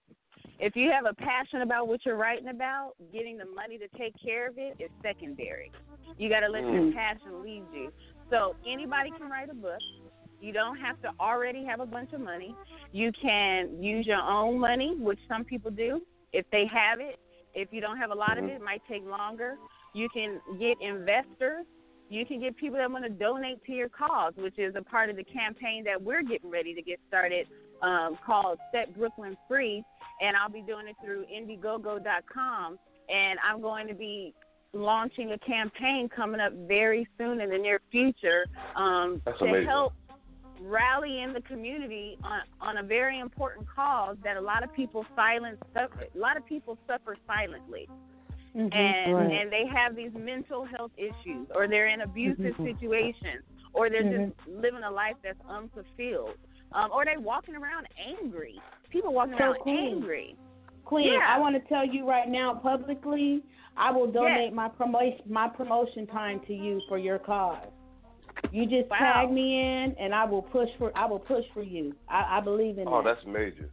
G: If you have a passion about what you're writing about, getting the money to take care of it is secondary. You got to let your
F: Mm.
G: passion lead you. So anybody can write a book. You don't have to already have a bunch of money. You can use your own money, which some people do, if they have it. If you don't have a lot of it, it might take longer. You can get investors. You can get people that want to donate to your cause, which is a part of the campaign that we're getting ready to get started, um, called Set Brooklyn Free. And I'll be doing it through Indiegogo dot com. And I'm going to be launching a campaign coming up very soon in the near future um,
F: That's
G: to
F: amazing.
G: help rally in the community on, on a very important cause that a lot of people silence suffer. A lot of people suffer silently,
E: Mhm.
G: and
E: Right.
G: and they have these mental health issues, or they're in abusive
E: Mhm.
G: situations, or they're
E: Mhm.
G: just living a life that's unfulfilled, um, or they're walking around angry. People walking
E: So
G: around
E: cool.
G: angry.
E: Queen,
G: Yeah.
E: I want to tell you right now publicly, I will donate
G: Yes.
E: my promotion my promotion time to you for your cause. You just
G: Wow.
E: tag me in, and I will push for I will push for you. I, I believe in
F: Oh,
E: that.
F: that's major.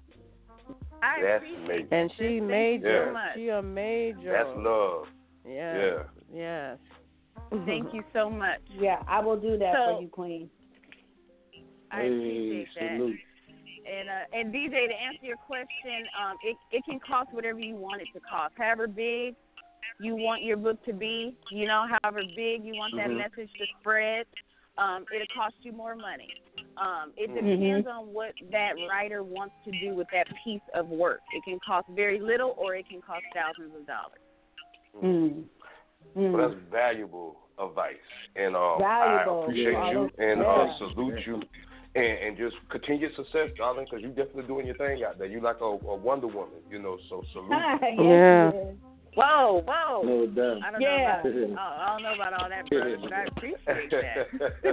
G: I
F: That's
G: appreciate
F: amazing.
C: And
G: that.
C: she
G: Thank you
C: major.
G: so much.
C: She a major.
F: That's love.
C: Yes. Yes.
G: Thank you so much.
E: Yeah, I will do that
G: So-
E: for you, Queen.
G: I
A: Hey,
G: appreciate that.
A: salute.
G: And uh, and D J, to answer your question, um, it it can cost whatever you want it to cost. However big you want your book to be, you know, however big you want that
A: Mhm.
G: message to spread, um, it'll cost you more money. Um, it
F: Mhm.
G: depends on what that writer wants to do with that piece of work. It can cost very little, or it can cost thousands of dollars.
E: Mm. Mm.
F: Well, that's valuable advice, and um,
E: Valuable.
F: I appreciate
E: Yeah.
F: you and
E: Yeah.
F: uh, salute you, and, and just continued success, darling, because you definitely doing your thing out there. You like a, a Wonder Woman, you know. So salute.
E: Yes,
C: Yeah.
E: she is.
G: Whoa, whoa!
A: No doubt.
G: I don't
E: Yeah.
G: know about oh, I don't know about all that, brother, but I appreciate that.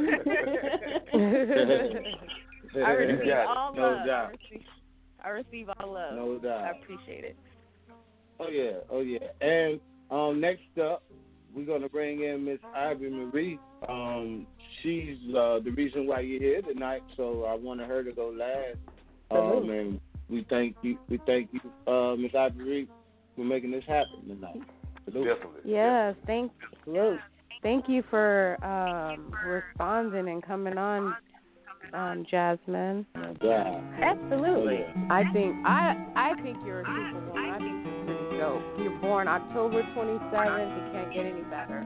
G: I
F: You
G: receive
F: got it.
G: all
A: No
G: love. I
A: doubt.
G: receive, I receive all love.
A: No doubt.
G: I appreciate it.
A: Oh yeah, oh yeah. And um, next up, we're gonna bring in Miss Ivy Marie. Um, she's uh, the reason why you're here tonight. So I wanted her to go last. Um, and we thank you. We thank you, uh, Miss Ivy Marie, for making this happen tonight. Salute.
F: Definitely.
C: Yes, thank you. Thank you for um, responding and coming on, um, Jasmine.
A: Yeah.
G: Absolutely.
A: Oh, yeah.
C: I think I I think you're a superwoman. I think you're pretty dope. You're born October twenty-seventh. You can't get any better.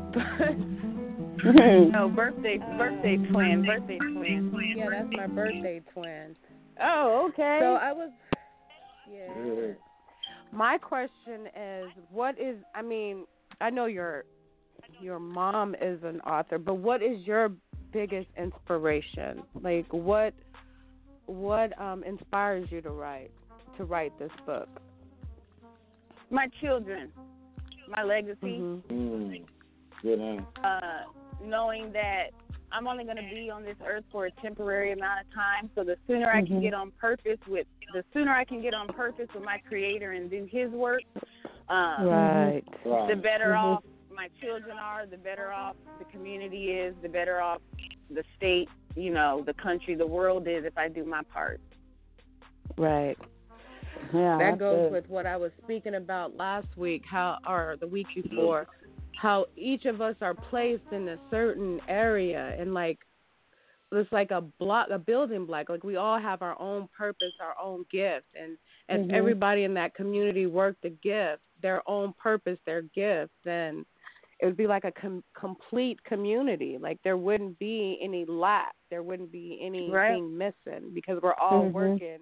G: No, birthday, birthday twin, birthday twin.
C: Yeah, that's my birthday twin.
E: Oh, okay.
C: So I was, yeah. My question is, what is? I mean, I know your your mom is an author, but what is your biggest inspiration? Like, what what um inspires you to write to write this book?
G: My children, my legacy.
C: Mm-hmm.
A: Mm. Good answer.
G: Uh, knowing that I'm only going to be on this earth for a temporary amount of time, so the sooner I can
E: Mhm.
G: get on purpose with the sooner I can get on purpose with my Creator and do His work, um,
C: Right.
A: Right.
G: the better
E: Mhm.
G: off my children are, the better off the community is, the better off the state, you know, the country, the world is if I do my part.
C: Right.
E: Yeah,
C: That
E: that's
C: goes
E: good.
C: with what I was speaking about last week, how or the week before, how each of us are placed in a certain area, and like it's like a block, a building block. Like we all have our own purpose, our own gift, and if
E: Mhm.
C: everybody in that community worked the gift, their own purpose, their gift, then it would be like a com- complete community. Like there wouldn't be any lack, there wouldn't be anything
G: Right.
C: missing because we're all
E: Mhm.
C: working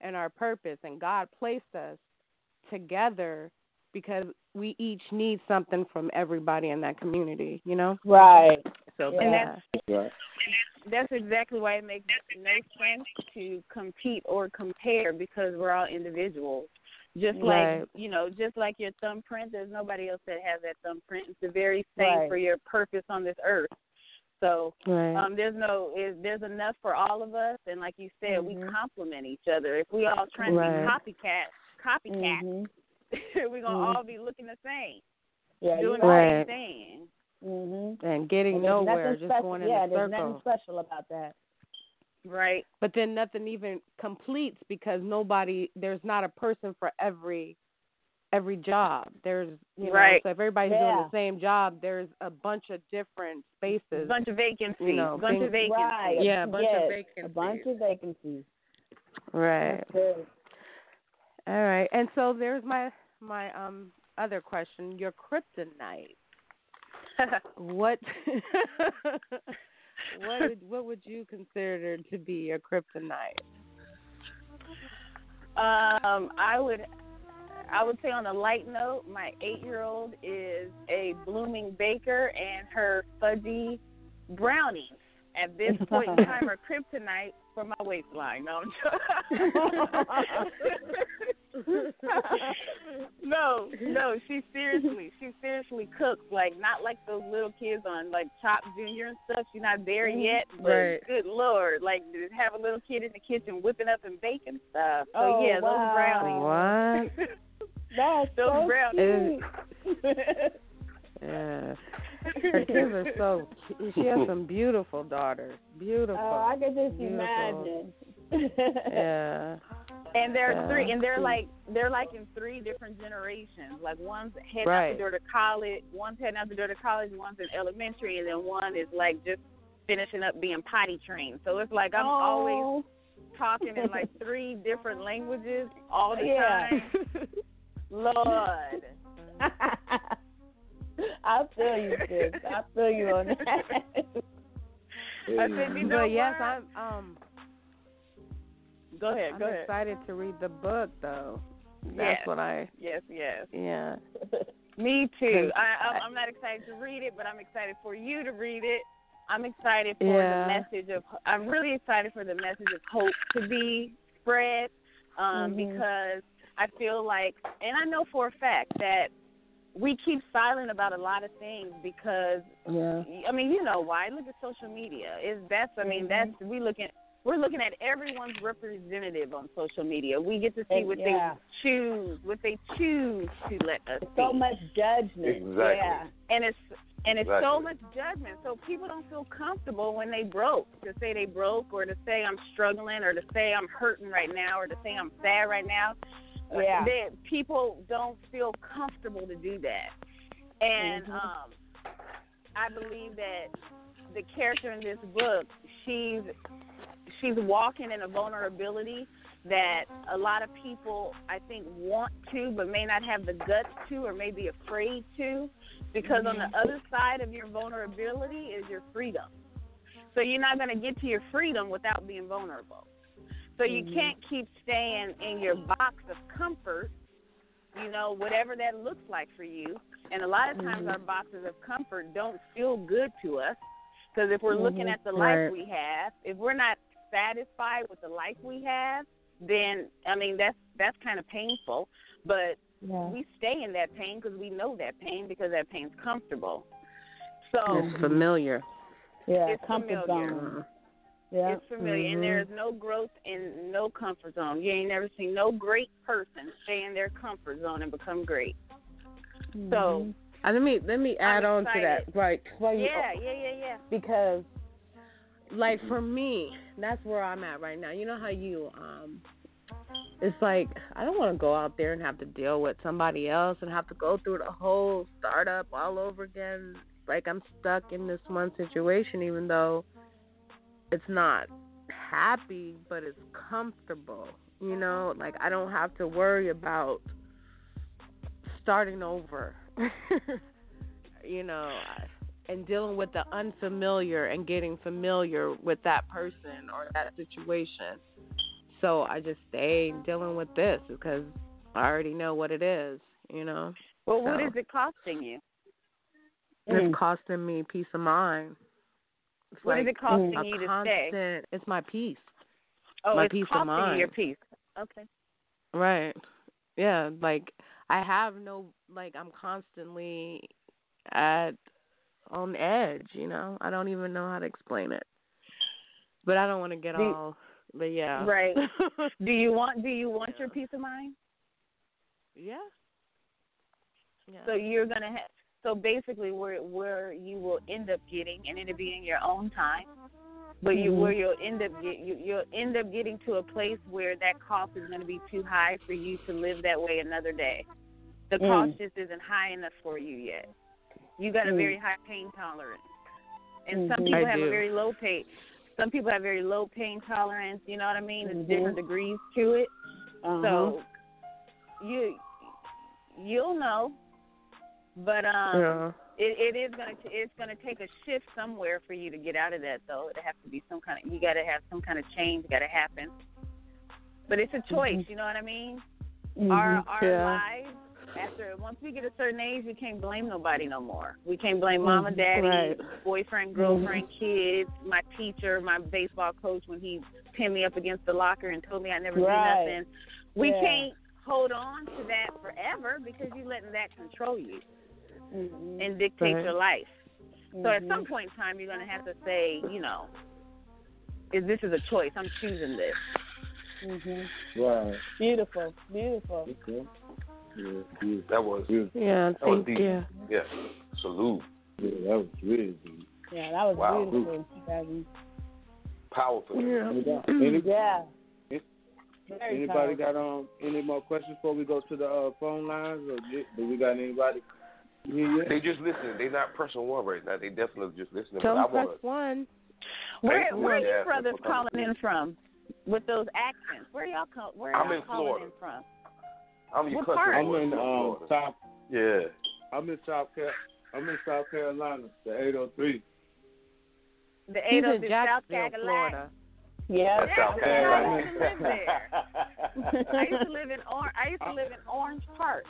C: and our purpose, and God placed us together because we each need something from everybody in that community, you know?
E: Right.
G: So
C: yeah.
G: and that's,
A: Right.
G: that's exactly why it makes no sense to compete or compare, because we're all individuals. Just
C: right.
G: like, you know, just like your thumbprint, there's nobody else that has that thumbprint. It's the very same
E: Right.
G: for your purpose on this earth. So
C: right.
G: um, there's no, is, there's enough for all of us. And like you said,
E: mm-hmm.
G: we complement each other. If we all trying
C: right.
G: to be copycats, copycats, mm-hmm. we're going to
E: mm-hmm.
G: all be looking the same,
E: yeah,
G: doing the
C: right.
G: same thing.
E: Mm-hmm.
C: And getting
E: and
C: nowhere, just
E: special,
C: going in
E: yeah,
C: a circle.
E: there's nothing special about that.
G: Right.
C: But then nothing even completes because nobody, there's not a person for every every job. There's, you know,
G: right.
C: so if everybody's
E: yeah.
C: doing the same job, there's a bunch of different spaces.
G: A bunch of vacancies.
C: You know,
G: a bunch
C: things,
G: of vacancies.
E: Right.
C: Yeah, a bunch
E: yes.
C: of vacancies.
E: A bunch of vacancies.
C: Right.
E: That's good.
C: All right. And so there's my my um other question. Your kryptonite. what what would, what would you consider to be your kryptonite?
G: Um, I would I would say on a light note, my eight-year-old is a blooming baker, and her fudgy brownies at this point in time are kryptonite for my waistline. No, no, no. She seriously, she seriously cooks like not like those little kids on like Chopped Junior and stuff. She's not there yet, but
C: right.
G: good Lord, like to have a little kid in the kitchen whipping up and baking stuff. So
E: oh,
G: yeah,
E: wow.
G: those brownies.
C: What?
E: That's
G: those
E: so
G: brownies.
C: Yeah. Her kids are so cute. She has some beautiful daughters. Beautiful.
E: Oh, I can just
C: beautiful.
E: imagine.
C: Yeah.
G: And they're
C: yeah.
G: three, and they're like they're like in three different generations. Like one's heading
C: right.
G: out the door to college, one's heading out the door to college, one's in elementary, and then one is like just finishing up being potty trained. So it's like I'm
E: oh.
G: always talking in like three different languages all the
E: yeah.
G: time. Lord.
E: I feel you, sis. I feel you on that.
G: I said, you know
C: but yes,
G: what?
C: I'm um.
G: Go ahead.
C: I'm
G: go ahead.
C: excited to read the book, though. That's
G: yes.
C: what I.
G: Yes. Yes.
C: Yeah.
G: Me too. I, I'm not excited to read it, but I'm excited for you to read it. I'm excited for
C: yeah.
G: the message of. I'm really excited for the message of hope to be spread, um,
E: mm-hmm.
G: because I feel like, and I know for a fact that we keep silent about a lot of things because,
C: yeah.
G: I mean, you know why? Look at social media. Is that's I mean, that's we looking. We're looking at everyone's representative on social media. We get to see what
E: yeah.
G: they choose, what they choose to let us see.
E: So much judgment.
F: Exactly.
E: Yeah.
G: And it's and it's
F: exactly.
G: so much judgment. So people don't feel comfortable when they broke to say they broke, or to say I'm struggling, or to say I'm hurting right now, or to say I'm sad right now.
E: Yeah.
G: They, people don't feel comfortable to do that. And
E: mm-hmm.
G: um, I believe that the character in this book, she's she's walking in a vulnerability that a lot of people, I think, want to but may not have the guts to, or may be afraid to, because mm-hmm. on the other side of your vulnerability is your freedom. So you're not going to get to your freedom without being vulnerable. So you mm-hmm. can't keep staying in your box of comfort, you know, whatever that looks like for you. And a lot of times mm-hmm. our boxes of comfort don't feel good to us, because if we're mm-hmm. looking at the life
C: right.
G: we have, if we're not satisfied with the life we have, then, I mean, that's that's kind of painful. But
E: yeah.
G: we stay in that pain because we know that pain, because that pain's comfortable. So
C: it's familiar.
E: Yeah,
G: it's
E: comfort
G: familiar.
E: zone. Yeah.
G: It's familiar,
C: mm-hmm.
G: and there is no growth in no comfort zone. You ain't never seen no great person stay in their comfort zone and become great.
E: Mm-hmm.
G: So
C: uh, let me let me add
G: I'm
C: on to that, right? Well, you,
G: yeah, yeah, yeah, yeah.
C: Because, like for me, that's where I'm at right now. You know how you um, it's like I don't want to go out there and have to deal with somebody else and have to go through the whole startup all over again. Like I'm stuck in this one situation, even though it's not happy, but it's comfortable, you know? Like, I don't have to worry about starting over, you know, and dealing with the unfamiliar and getting familiar with that person or that situation. So I just stay dealing with this because I already know what it is, you know.
G: Well,
C: so,
G: what is it costing you?
C: It's
E: Mm.
C: costing me peace of mind. It's
G: What
C: like
G: is it costing
C: a
G: you to
C: constant,
G: stay?
C: It's my peace.
G: Oh,
C: my
G: it's
C: peace
G: costing
C: of mind.
G: you your peace. Okay.
C: Right. Yeah, like I have no, like I'm constantly at on edge, you know. I don't even know how to explain it. But I don't want to get
G: Do you,
C: all, but yeah.
G: Right. do you want do you want yeah. your peace of mind?
C: Yeah. Yeah.
G: So you're going to have so basically where where you will end up getting and it'll be in your own time. But you,
E: mm-hmm.
G: where you'll end up get, you, you'll end up getting to a place where that cost is going to be too high for you to live that way another day. The
E: mm.
G: cost just isn't high enough for you yet. You got a
E: mm.
G: very high pain tolerance, and
E: mm-hmm.
G: some people
C: I
G: have
C: do.
G: a very low pain. Some people have very low pain tolerance. You know what I mean? There's
E: mm-hmm.
G: different degrees to it.
E: Uh-huh.
G: So you you'll know, but um.
C: Yeah.
G: It, it is gonna t- it's gonna take a shift somewhere for you to get out of that though. It has to be some kind of you got to have some kind of change got to happen. But it's a choice,
E: mm-hmm.
G: you know what I mean?
E: Mm-hmm.
G: Our our
C: yeah.
G: lives after once we get a certain age, we can't blame nobody no more. We can't blame mama, daddy,
C: right.
G: boyfriend, girlfriend, kids, my teacher, my baseball coach when he pinned me up against the locker and told me I never
E: right.
G: do nothing. We
E: yeah.
G: can't hold on to that forever because you're letting that control you.
E: Mm-hmm.
G: And dictate
C: right.
G: your life.
E: Mm-hmm.
G: So at some point in time, you're going to have to say, you know, is this is a choice. I'm choosing this.
E: Mm-hmm.
A: Right.
E: Beautiful, beautiful.
A: Okay. Yeah, beautiful.
F: That was
C: Yeah,
F: that was
C: thank
F: deep.
C: you.
F: Yeah. Salute.
A: Yeah, that was really deep.
E: Yeah, that was
F: Wow.
E: beautiful. That
F: Powerful.
C: Yeah.
A: Any,
E: yeah.
A: Very anybody powerful. got um any more questions before we go to the uh, phone lines, or do we got anybody? Yeah.
F: They just listening. They not pressing one right now. They definitely just listening.
C: Tell
F: but
C: them
F: I
C: press
F: wanna,
C: one.
G: Where
F: you,
G: where are
F: yeah,
G: you brothers calling
F: in.
G: in from with those accents? Where y'all call, where
F: I'm
G: y'all
F: in
G: calling
F: Florida.
G: in from?
F: I'm your
G: What
F: country.
G: part?
A: I'm in um
F: Florida.
A: South.
F: Yeah.
A: I'm in South Car- I'm in South Carolina, the eight oh three.
G: The
C: He's
G: eight oh
C: in
G: three South
C: Jacksonville,
G: Carolina.
C: Florida.
E: Yeah.
F: That's South
G: I
F: Carolina.
G: used to live there. I used to live in or- I used to live in Orange Park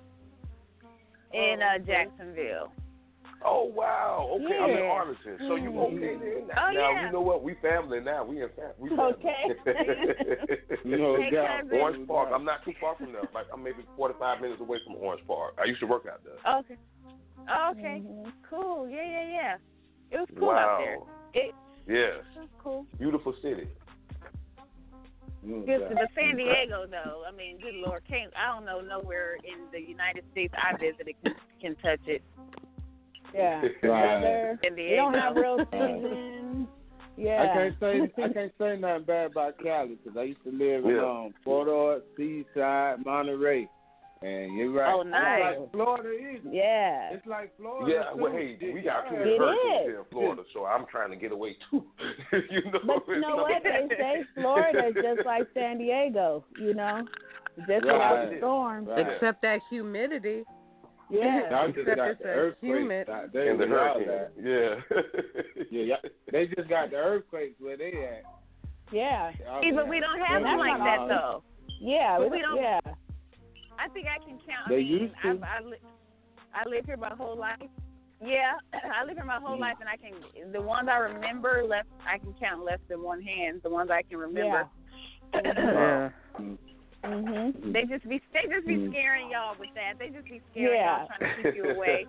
G: in uh, Jacksonville.
F: Oh wow! Okay,
E: yeah.
F: I'm in Arlington. So you okay then?
G: Oh,
F: now
G: yeah.
F: you know what? We family now. We in family. We family.
E: Okay.
A: You know,
G: Hey,
A: yeah,
G: cousin.
F: Orange Park. I'm not too far from there. Like I'm maybe forty-five minutes away from Orange Park. I used to work out there.
G: Okay. Okay.
E: Mm-hmm.
G: Cool. Yeah, yeah, yeah. It was cool
F: Wow.
G: out there. It,
F: Yes.
G: it was cool.
F: Beautiful city.
A: Mm,
G: Good,
A: yeah.
G: but San Diego, though, I mean, good Lord, can't I don't know nowhere in the United States I visited can, can touch it.
E: Yeah.
A: Right.
G: San
E: We
G: Diego.
E: don't have real seasons. Yeah.
A: I can't say I can't say nothing bad about Cali because I used to live in
F: Yeah.
A: um, Port Orchard, Seaside, Monterey, and you're right.
G: Oh, nice.
A: It's like Florida is.
E: Yeah.
A: It's like Florida.
F: Yeah,
A: too.
F: well, hey, we got too
E: It
F: many hurricanes
E: is.
F: here in Florida, so I'm trying to get away too. you know,
E: But you know what? They say Florida is just like San Diego, you know? Just without
A: Right.
E: the storms.
A: Right.
C: Except that humidity.
E: Yeah.
A: Y'all just
C: Except
A: got
C: it's
A: the
C: a
A: earthquakes.
C: humid.
A: out there
F: and the
A: where y'all
F: hurricane.
A: at.
F: Yeah.
A: Yeah, yeah, they just got the earthquakes where they at.
E: Yeah.
A: Y'all
G: See, but
A: been
G: we
A: at-
G: don't have
E: Well,
G: them like
E: that's
G: that,
E: not
G: though.
E: Yeah.
G: But we don't-
E: Yeah.
G: I think I can count. I
A: They
G: mean,
A: used to.
G: I've, I, li- I live here my whole life. Yeah, I live here my whole
A: Mm.
G: life, and I can the ones I remember less. I can count less than one hand. The ones I can remember.
C: Yeah.
E: Mhm.
G: They just be they just be
A: Mm.
G: scaring y'all with that. They just be scaring
E: Yeah.
G: y'all, trying to keep you away.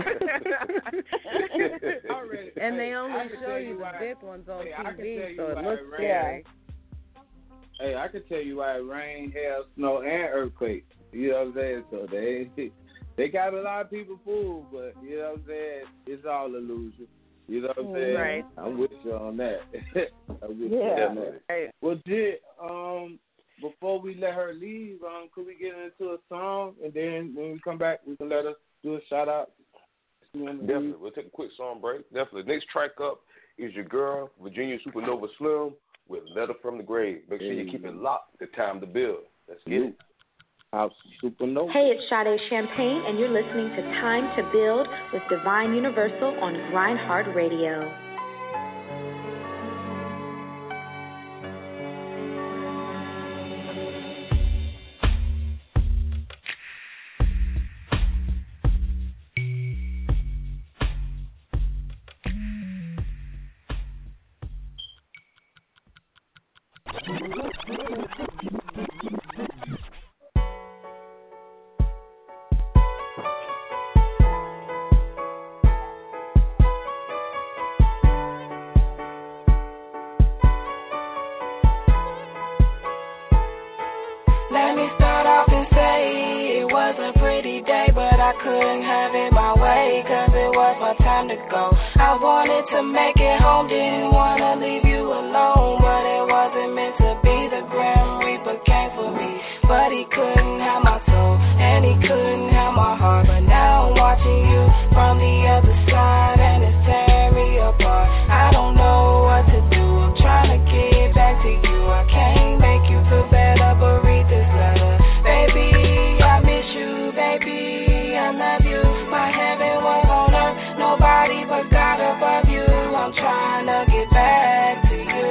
A: Already-
C: And they
A: hey,
C: only
A: I can
C: show
A: tell
C: you the
A: why-
C: big ones on
A: hey, I can
C: T V,
A: tell you
C: so it
A: why
C: looks
A: it rained.
C: scary.
A: Hey, I can tell you why it rain, hail, snow, and earthquakes. You know what I'm saying? So they they got a lot of people fooled, but you know what I'm saying? It's all illusion. You know what I'm saying?
G: Right.
A: I'm with you on that. I'm with
E: Yeah.
A: you on that.
G: Right.
A: Well, Jit, um, before we let her leave, um, could we get into a song, and then when we come back, we can let her do a shout out.
F: Definitely. We'll take a quick song break. Definitely. Next track up is your girl, Virginia Supernova Slim, with Letter from the Grave. Make sure you keep it locked. The time to build. Let's get it.
A: House Supernova.
H: Hey, it's Sade Champagne, and you're listening to Time to Build with Divine Universal on Grindhard Radio.
I: I couldn't have it my way, cause it was my time to go. I wanted to make it home, didn't wanna leave you alone, but it wasn't meant to be. The Grim Reaper came for me, but he couldn't have my soul, and he couldn't have my heart. But now I'm watching you from the other side, and it's tearing me apart. I don't know what to do, I'm trying to get back to you. I can't make you feel better, but read this letter. Baby, I miss you, baby, I love you. My heaven was on earth, nobody but God above you. I'm trying to get back to you,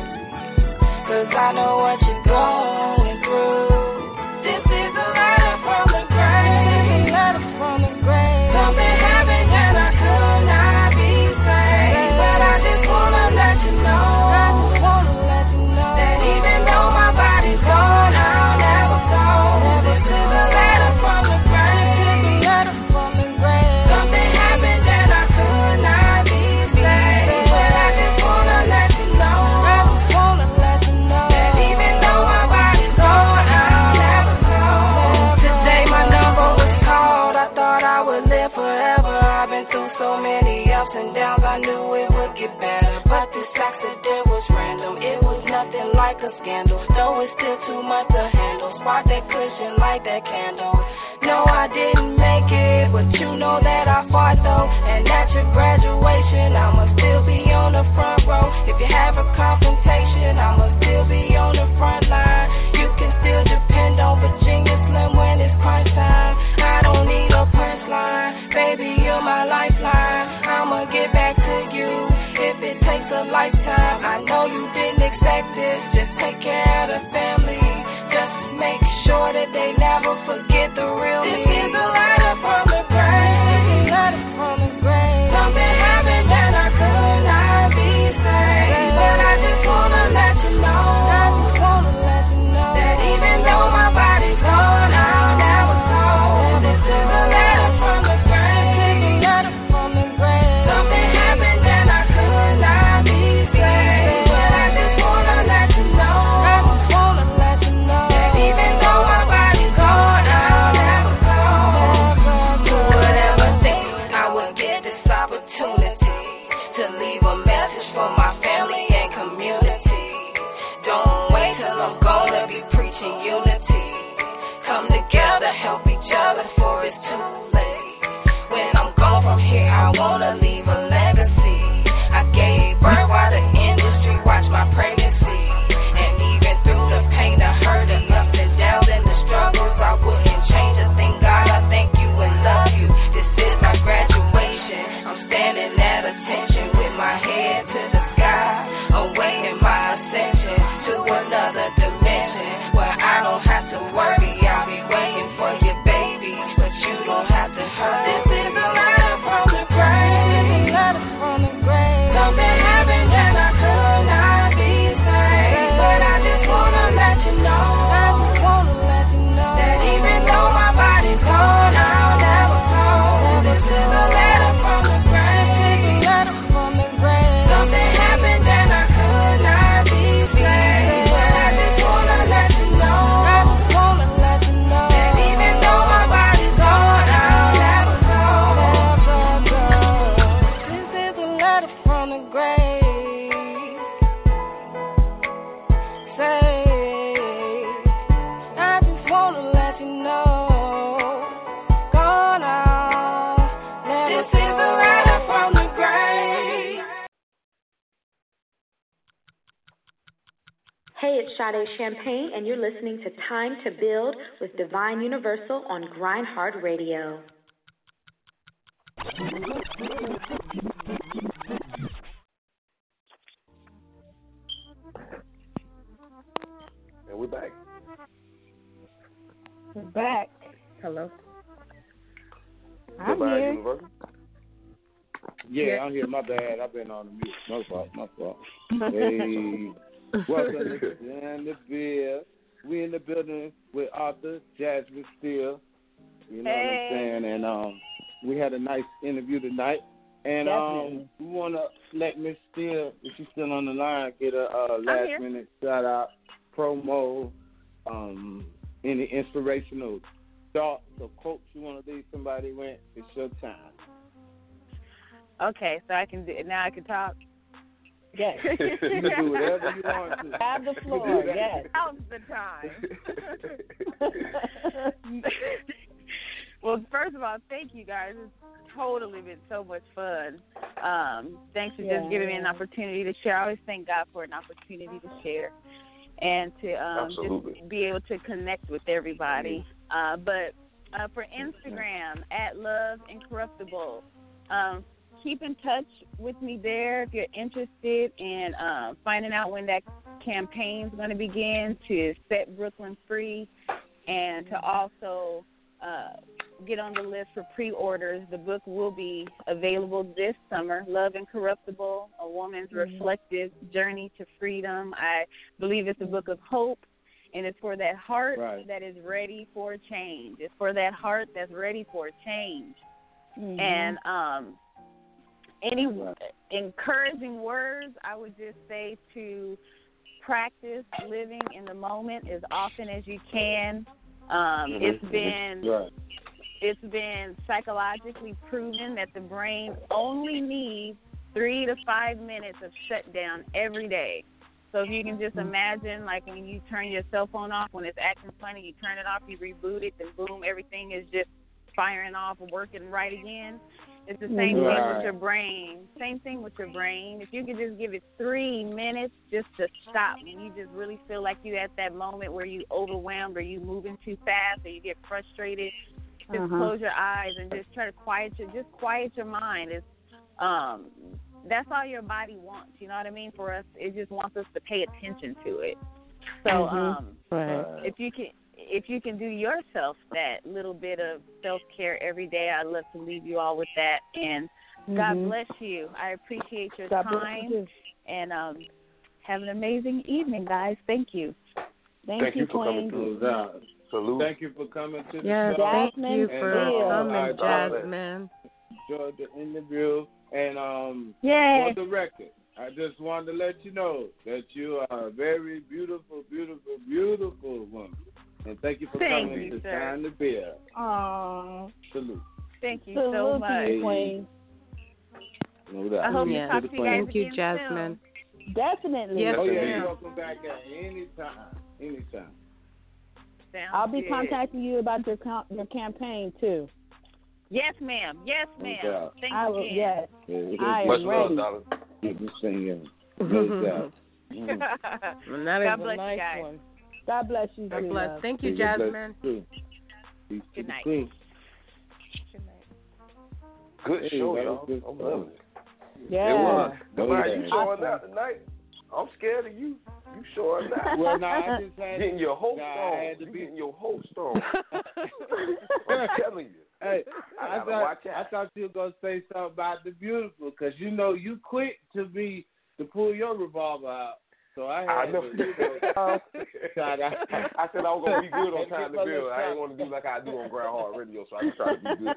I: cause I know what you're going through. This is a letter from the grave, letter from the grave. Something happened and I could not be saved, but I just wanna let you know, I just wanna let you know that even though my body's gone, I'll never go. This is a letter from the grave, letter from the grave. Something happened and I could not be saved, but I just wanna let you know, I just wanna let you know that even though my body's gone, I'll never go. Today my number was called, I thought I would live forever. I've been through so many ups and downs, I knew it would get better, but this accident was random. It was nothing like a scandal, though it's still too much to handle. Spark that cushion, light that candle. No, I didn't make it, but you know that I fought though. And at your graduation, I'ma still be on the front row. If you have a confrontation, I'ma still be on the front line. You can still depend on Virginia Slim when it's crunch time. I don't need a punchline, baby, you're my lifeline. I'ma get back to you if it takes a lifetime. I know you didn't expect this, just take care of the family. Just make sure that they never forget the real me. This is a letter from the grave, letter from the grave. Something happened and I could not be saved, but I just wanna let you know, I just wanna let you know that even though my body's gone, I'll never go. This is a letter from the grave, letter from the grave. Something happened and I could not be saved, but I just wanna let you know, I just wanna let you know that even though my body's gone, I'll never go. Who would ever think I would get this opportunity to leave a message for my family and community? Don't wait till I'm gonna be preaching unity. Come together, help each other, for it's too late. When I'm gone from here, I wanna leave a legacy. I gave birth while the industry watched my pregnancy, and even through the pain, the hurt, the ups and downs, and the struggles, I wouldn't change a thing. God, I thank you and love you. This is my graduation. I'm standing at attention with my head to the sky, awaiting my ascension to another dimension where I don't have to worry. I'll be waiting for you, baby, but you don't have to hurry. This is a letter from the grave, letter from the grave. Something happened and I could not be saved, but I just wanna let you know, I just wanna let you know that even though my body's gone, I'll never go. This is a letter from the grave, letter from the grave. Something happened and I could not be saved, but I just wanna let you know, I just wanna let you know that even though my body's gone, I'll never go. This is a letter from the grave. Say, I just wanna let you know, gone out, never This is a letter from the grave.
H: Hey, it's Sade Champagne, and you're listening to Time to Build with Divine Universal on Grind Hard Radio.
F: And we're back.
E: We're back.
C: Hello.
E: I'm
F: Divine
E: here.
F: Universal?
A: Yeah, I'm here. My bad. I've been on the mute. My fault. My fault. Hey, welcome to in the bill. We in the building with Arthur Jasmine Steele. You know
G: Hey.
A: what I'm saying? And um, we had a nice interview tonight. And um, we want to let Miss Steele, if she's still on the line, get a uh, last minute shout out, promo, um, any inspirational thoughts or quotes you want to leave somebody with, it's your time.
G: Okay, so I can do now. I can talk.
E: Yes.
A: You can do whatever you want to.
E: Have the floor. Yes.
G: Now's the time. Well, first of all, thank you guys. It's totally been so much fun. Um, thanks for
E: yeah.
G: just giving me an opportunity to share. I always thank God for an opportunity to share and to um, just be able to connect with everybody. Uh, but uh, for Instagram, at Love Incorruptible, um, keep in touch with me there if you're interested in uh, finding out when that campaign is going to begin to set Brooklyn free and to also uh, get on the list for pre-orders. The book will be available this summer, Love Incorruptible, A Woman's mm-hmm. Reflective Journey to Freedom. I believe it's a book of hope, and it's for that heart right. that is ready for change. It's for that heart that's ready for change. Mm-hmm. And um, any right. encouraging words, I would just say to practice living in the moment as often as you can. Um, mm-hmm. It's been... Right. It's been psychologically proven that the brain only needs three to five minutes of shutdown every day. So if you can just imagine, like when you turn your cell phone off, when it's acting funny, you turn it off, you reboot it, then boom, everything is just firing off, working right again. It's the same right. thing with your brain. Same thing with your brain. If you could just give it three minutes just to stop, and you just really feel like you're at that moment where you overwhelmed or you moving too fast or you get frustrated, just uh-huh. close your eyes and just try to quiet your, just quiet your mind. It's, um, that's all your body wants. You know what I mean? For us, it just wants us to pay attention to it. So, mm-hmm. um, right. if you can, if you can do yourself that little bit of self care every day, I'd love to leave you all with that. And mm-hmm. God bless you. I appreciate your God time. You. And um, have an amazing evening, guys. Thank you.
E: Thank, Thank you, you
F: for
E: Queen.
F: coming to Salute.
A: Thank you for coming to the
C: yes,
A: show.
C: Thank you
A: and,
C: for
A: uh,
C: coming, Jasmine.
A: Enjoyed the interview. And um,
G: Yay.
A: for the record, I just wanted to let you know that you are a very beautiful, beautiful, beautiful woman. And thank you for
G: thank
A: coming
G: you,
A: to
G: sir.
A: Time to Build.
G: Aww.
A: Salute.
G: Thank you
E: Salute
G: so much.
E: You, Queen.
A: No doubt.
G: I hope
C: yeah.
G: you talk to you guys
C: Thank you,
G: again
C: Jasmine.
G: soon.
E: Definitely.
C: Yes,
A: oh, yeah,
C: ma'am.
A: you're welcome back at any time. Anytime.
G: Sounds
E: I'll be
G: good.
E: contacting you about your your campaign, too.
G: Yes, ma'am. Yes, ma'am.
A: No
G: Thank
E: I
G: you.
E: will, yes.
A: Yeah,
E: I am
F: Much
E: ready.
F: love, darling.
A: Keep me singing. No doubt.
C: And that is
G: God
C: a
G: bless
C: nice
G: you guys.
C: one.
E: God bless you,
C: God
E: too,
C: bless.
E: love.
C: Thank you,
A: God bless
C: Jasmine.
A: you. Peace to
G: Good
A: the
G: night.
A: queen.
G: Good night.
F: Good
A: Hey,
F: show,
A: that
F: y'all.
A: was good
F: I'm
A: stuff.
F: loving it.
E: Yeah.
F: It was.
A: Oh,
F: Devine,
A: yeah.
F: you showing out tonight? I'm scared of you. You showing out.
A: Well, no, I just had
F: getting your host
A: nah,
F: on.
A: I had to
F: You
A: be...
F: getting your host on. I'm telling you.
A: Hey,
F: I,
A: I
F: gotta
A: thought
F: watch
A: I
F: out.
A: thought you were gonna say something about the beautiful, because you know you quick to be to pull your revolver out. So I had
F: I know.
A: to, you know, try to,
F: I said I was gonna be good on Time to Build. I didn't want to do like I do on Ground Hard Radio, so I just tried to be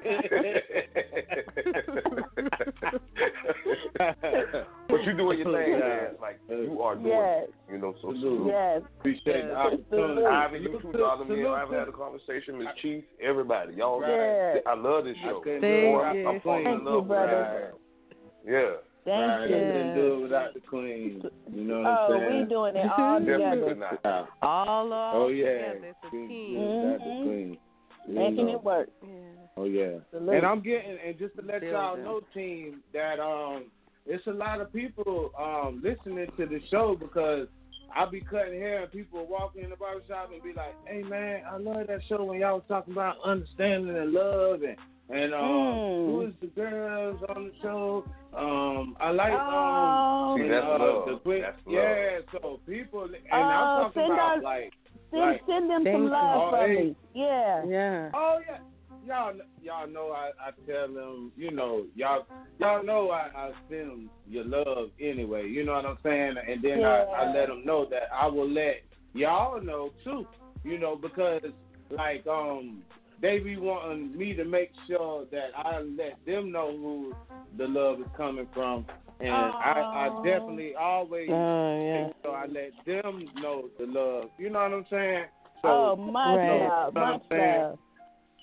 F: good. But you doing your thing, man. Like you are doing,
E: yes.
F: it, you know. So
E: yes.
A: Appreciate the opportunity.
F: Ivan, you too, darling. Me and Ivan had a conversation. Miss Chief, everybody, y'all.
E: Yes.
F: I love this show.
A: Thank
F: Boy,
A: you.
F: I'm falling in
E: Thank
F: love
E: you,
F: with
E: brother.
F: it. Yeah.
E: Thank
A: right,
E: you.
A: I couldn't do it without the queen. You know what
E: oh,
A: I'm saying?
E: we doing it all
F: Definitely
E: together.
F: could not.
C: All all
A: Oh yeah,
C: together. It's a team.
A: without the queen. You
E: Making
A: know.
E: it work.
C: Yeah.
A: Oh yeah.
E: Salute.
A: And I'm getting, and just to let
C: Building.
A: y'all know, team, that um, it's a lot of people um listening to the show, because I'll be cutting hair and people walk in the barbershop and be like, "Hey man, I love that show when y'all was talking about understanding and love and and um,
E: mm.
A: who is the girls on the show? Um, I like
E: oh.
A: um,
F: See,
A: and,
F: that's
A: uh,
F: love.
A: the quick,
F: That's love.
A: yeah. So people, and
E: Oh,
A: I'm talking
E: send
A: about
E: us-
A: like,
E: Send,
A: like,
E: send them
C: Thank
E: some
C: you.
E: love
A: Oh,
E: from
A: hey.
E: me. Yeah.
C: Yeah.
A: oh yeah. Y'all, y'all know I, I tell them, you know, y'all, y'all know I, I send them your love anyway. You know what I'm saying? And then
E: Yeah.
A: I, I let them know that I will let y'all know too. You know, because like um, they be wanting me to make sure that I let them know who the love is coming from, and I, I definitely always
C: Oh, yeah.
A: make sure I let them know the love. You know what I'm saying? So,
E: Oh, much
C: Right.
E: love.
A: you know what I'm
E: Much
A: saying?
E: love.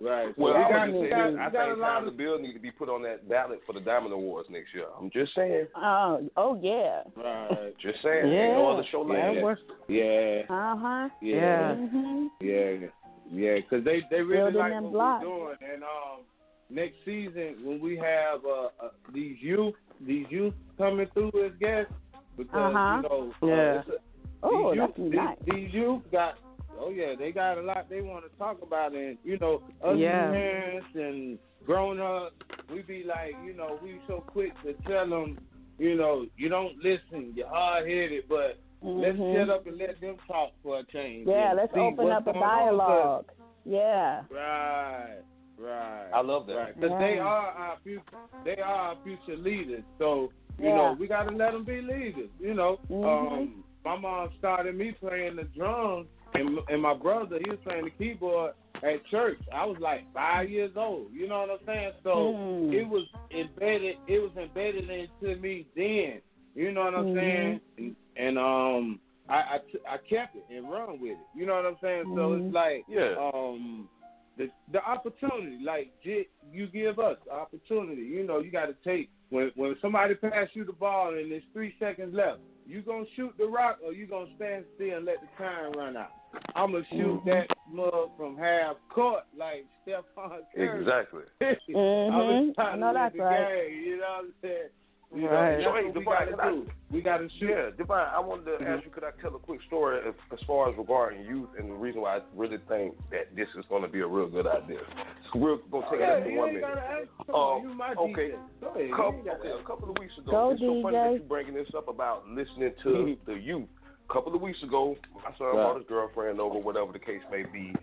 A: Right. So
F: Well,
A: we
F: I
A: got,
F: was just
A: we
F: saying,
A: got,
F: I
A: we got
F: think
A: a lot
F: Time
A: of
F: to Build need to be put on that ballot for the Diamond Awards next year. I'm just saying.
E: Oh, oh yeah.
A: Right.
F: Just saying.
C: Yeah.
F: Ain't no other show like
A: Yeah.
F: that.
A: Yeah.
E: Uh huh.
A: Yeah.
C: Yeah.
E: Mhm.
A: Yeah. Yeah. Because they, they really
E: Building
A: like
E: them
A: what
E: blocks.
A: we're doing. And um, next season, when we have uh, uh, these youth, these youth coming through as guests, because,
E: Uh-huh.
A: you know,
C: Yeah.
A: uh, it's a,
E: Oh,
A: these,
E: that's
A: youth,
E: nice.
A: these, these youth got, oh, yeah, they got a lot they want to talk about. And, you know, us
C: Yeah.
A: parents and grown ups, we be like, you know, we so quick to tell them, you know, you don't listen, you're hard-headed, but let's
E: Mhm.
A: shut up and let them talk for a change.
E: Yeah,
A: and
E: let's
A: see
E: open
A: what's
E: up a
A: going on, 'cause-
E: dialogue. Yeah.
A: Right, right.
F: I love that.
A: Right, because
E: Yeah.
A: they are our future. They are our future leaders. So you
E: Yeah.
A: know we got to let them be leaders. You know,
E: Mhm.
A: um, my mom started me playing the drums, and and my brother he was playing the keyboard at church. I was like five years old. You know what I'm saying? So
E: Mm.
A: it was embedded. It was embedded into me then. You know what I'm
E: Mhm.
A: saying? And, and um. I, I, t- I kept it and run with it. You know what I'm saying? So
E: Mhm.
A: it's like,
F: Yeah.
A: um, the the opportunity, like J- you give us the opportunity. You know, you got to take when when somebody pass you the ball and there's three seconds left. You gonna shoot the rock or you gonna stand still and let the time run out? I'm gonna shoot
E: Mhm.
A: that mug from half court like Stephon Curry.
F: Exactly.
E: Mhm. I know that's
A: the
E: right.
A: game, you know what I'm saying? You
C: Right.
A: know,
F: So,
A: that's
F: hey,
A: what we
F: Divine,
A: gotta
F: can I-
A: do. We gotta shoot.
F: Yeah, Divine, I wanted to ask you, could I tell a quick story as, as far as regarding youth and the reason why I really think that this is going to be a real good idea. So we're going to take
A: Yeah,
F: it up for
A: you
F: one
A: ain't
F: minute.
A: gotta ask. Come
F: Um,
A: on, you my
F: okay.
A: D J. Go ahead. You
F: Couple,
A: ain't gotta
F: okay,
A: ask.
F: a couple of weeks ago,
E: Go,
F: it's so funny
E: D J.
F: that you bringing this up about listening to the youth. A couple of weeks ago, my son
A: Right.
F: brought his girlfriend over, whatever the case may be,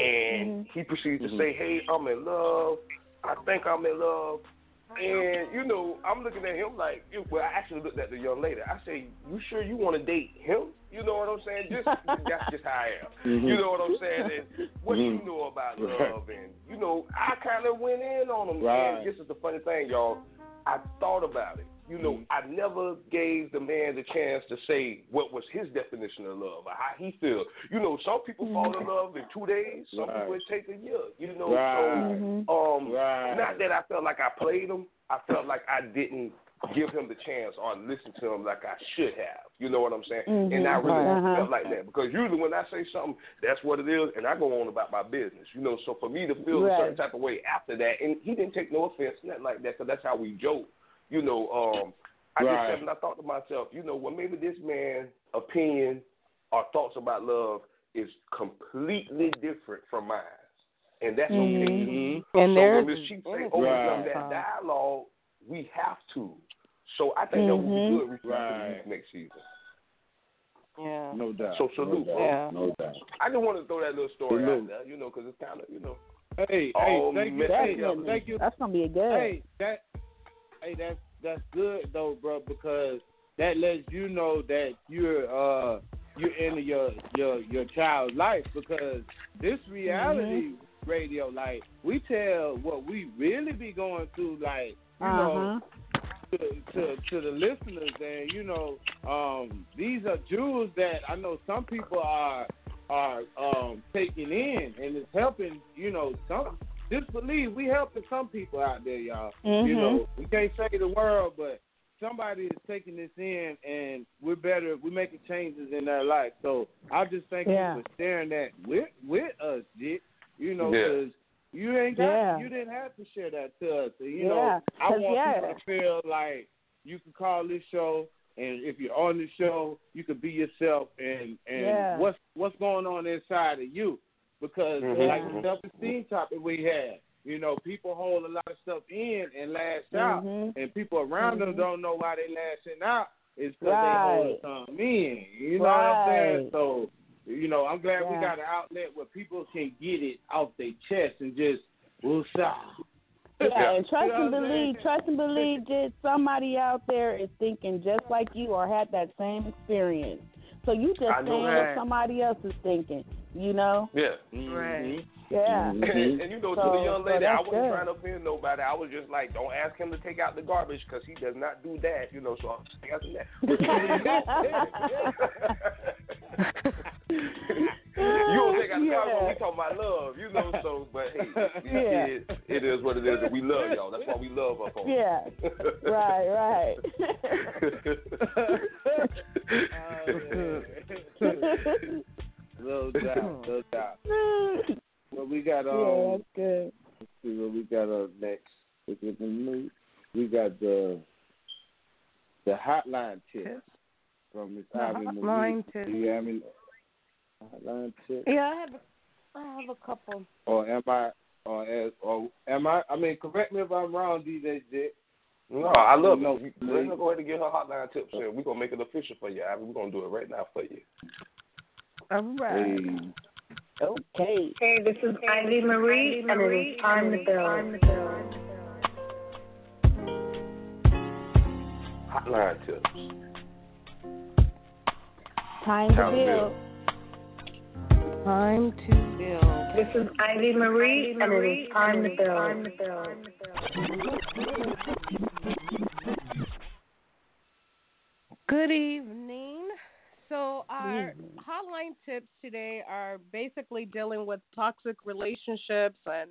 F: and
E: Mhm.
F: he proceeds
A: Mhm.
F: to say, hey, I'm in love. I think I'm in love. And, you know, I'm looking at him like, well, I actually looked at the young lady. I say, you sure you want to date him? You know what I'm saying? Just That's just how I am.
A: Mhm.
F: You know what I'm saying? And what
A: Mhm.
F: you know about
A: Right.
F: love. And, you know, I kind of went in on him.
A: Right.
F: And this is the funny thing, y'all. I thought about it. You know,
A: Mhm.
F: I never gave the man the chance to say what was his definition of love or how he feel. You know, some people fall in love in two days. Some
A: Right.
F: people it take a year. You know,
A: Right.
E: Mhm.
F: so um,
A: Right.
F: not that I felt like I played him. I felt like I didn't give him the chance or listen to him like I should have. You know what I'm saying?
E: Mhm.
F: And I really
E: Uh-huh.
F: felt like that because usually when I say something, that's what it is, and I go on about my business. You know, so for me to feel
E: Right.
F: a certain type of way after that, and he didn't take no offense, nothing like that, because that's how we joke. You know, um, I
A: Right.
F: just said, and I thought to myself, you know, well, maybe this man's opinion or thoughts about love is completely different from mine, and that's okay.
A: Mhm.
C: And
F: So
C: there's
F: when Miz Chief say
C: innocent
F: open
A: Right.
F: up that
C: time.
F: dialogue, we have to. So I think that would be
E: Mhm.
F: good reaching out to the
A: Right.
F: youth next season.
C: Yeah.
A: No doubt.
F: So salute,
A: no
F: bro.
C: Yeah.
A: No doubt.
F: I just wanted to throw that little story
A: Salute.
F: out there, you know, because it's kind of, you know.
A: Hey,
F: Oh,
A: hey, thank you,
F: man.
A: hey,
E: Definitely.
A: thank you.
E: That's gonna be a good.
A: Hey, that, hey, that's that's good though, bro, because that lets you know that you're uh you're in your your your child's life, because this reality
E: Mm-hmm.
A: radio, like we tell what we really be going through, like you
E: Uh
A: know.
E: huh.
A: To, to to the listeners, and you know, um, these are jewels that I know some people are are um, taking in, and it's helping. You know, some just believe we helping some people out there, y'all.
E: Mhm.
A: You know, we can't say the world, but somebody is taking this in, and we're better. We're making changes in their life. So I just thank
E: Yeah.
A: you for sharing that with with us, Jit. You know,
F: Yeah.
A: because you ain't got,
E: Yeah.
A: you didn't have to share that to us. And, you
E: Yeah,
A: know, I
E: 'cause,
A: want
E: yeah.
A: people to feel like you can call this show, and if you're on the show, you can be yourself, and and
E: Yeah.
A: what's what's going on inside of you, because
F: Mhm.
A: like the self-esteem topic we had, you know, people hold a lot of stuff in and lash out,
E: Mhm.
A: and people around them
E: Mhm.
A: don't know why they lashing out. It's because
E: Right.
A: they holding something in. You know what I'm saying?
E: Right.
A: So, you know, I'm glad we
E: Yeah.
A: got an outlet where people can get it off their chest and just will stop.
E: Yeah, and trust
A: You know
E: and
A: what I'm saying?
E: believe, trust and believe that somebody out there is thinking just like you or had that same experience. So you just
F: I know
E: saying
C: that.
E: what somebody else is thinking, you know?
F: Yeah.
C: Right.
E: Yeah.
A: Mhm.
F: And, and you know, to
E: So-
F: the young
E: so
F: lady, I
E: that's
F: wasn't
E: good.
F: trying to offend nobody. I was just like, don't ask him to take out the garbage because he does not do that, you know. So I'm just asking that. You check out the yeah. convo. We talking about love, you know. So, but hey, these
E: yeah.
F: kids, it is what it is, and we love y'all. That's why we love our folks.
E: Yeah. Right. Right.
A: No doubt. No doubt. Well, we got um.
E: Yeah, that's good.
A: Let's see what we got up next. We got the the hotline tips from Miss Ivy Marie.
C: Hotline tips.
A: Do you have any hotline tips?
C: Yeah, I have. A, I have a couple.
A: Or am I? Or as? Or am I? I mean, correct me if I'm wrong, D J J.
F: No, I love no, it. Let's go ahead and get her hotline tips here. We're gonna make it official for you, Ivy. We're gonna do it right now for you.
C: All right.
A: Hey.
E: Okay.
H: Hey, this is Ivy Marie, and it is time to build.
F: Hotline tips.
E: Time to build.
C: Time to build.
H: This is Ivy Marie, and it is time to build.
C: Good evening. So our hotline tips today are basically dealing with toxic relationships and,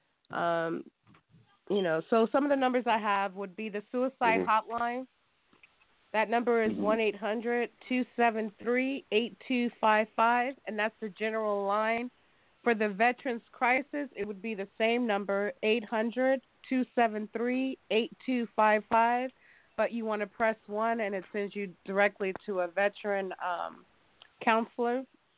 C: um, you know, so some of the numbers I have would be the suicide mm-hmm. hotline. That number is mm-hmm. one eight hundred two seven three eight two five five, and that's the general line. For the Veterans Crisis, it would be the same number, eight hundred two seven three eight two five five. But you want to press one, and it sends you directly to a veteran um, counselor,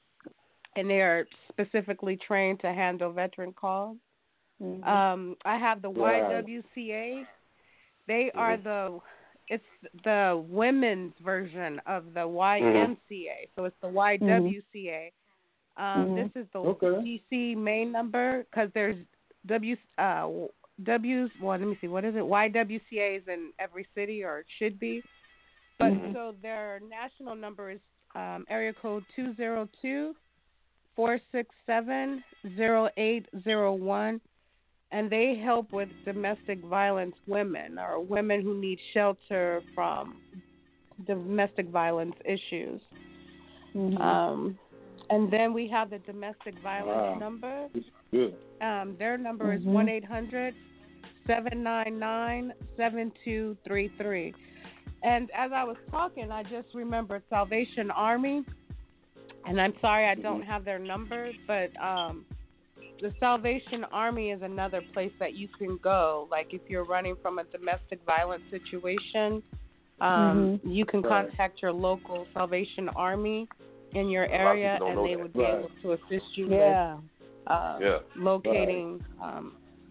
C: and they are specifically trained to handle veteran calls. Mm-hmm. Um, I have the Y W C A. They mm-hmm. are the it's the women's version of the Y M C A, mm-hmm. so it's the Y W C A. Um, mm-hmm. This is the okay. D C main number because there's W. Uh, W's, well, let me see, what is it? Y W C As in every city, or it should be. But mm-hmm. so their national number is um, area code two zero two, four six seven, zero eight zero one, and they help with domestic violence women or women who need shelter from domestic violence issues. Mm-hmm. Um, and then we have the domestic violence wow. number.
A: Good.
C: Um, their number mm-hmm. is one eight hundred seven nine nine seven two three three. And as I was talking, I just remembered Salvation Army. And I'm sorry I don't have their number, but um, the Salvation Army is another place that you can go. Like if you're running from a domestic violence situation, um, mm-hmm. you can contact your local Salvation Army in your area, and they would be right. able to assist you
E: yeah.
C: with Uh, yeah. locating um,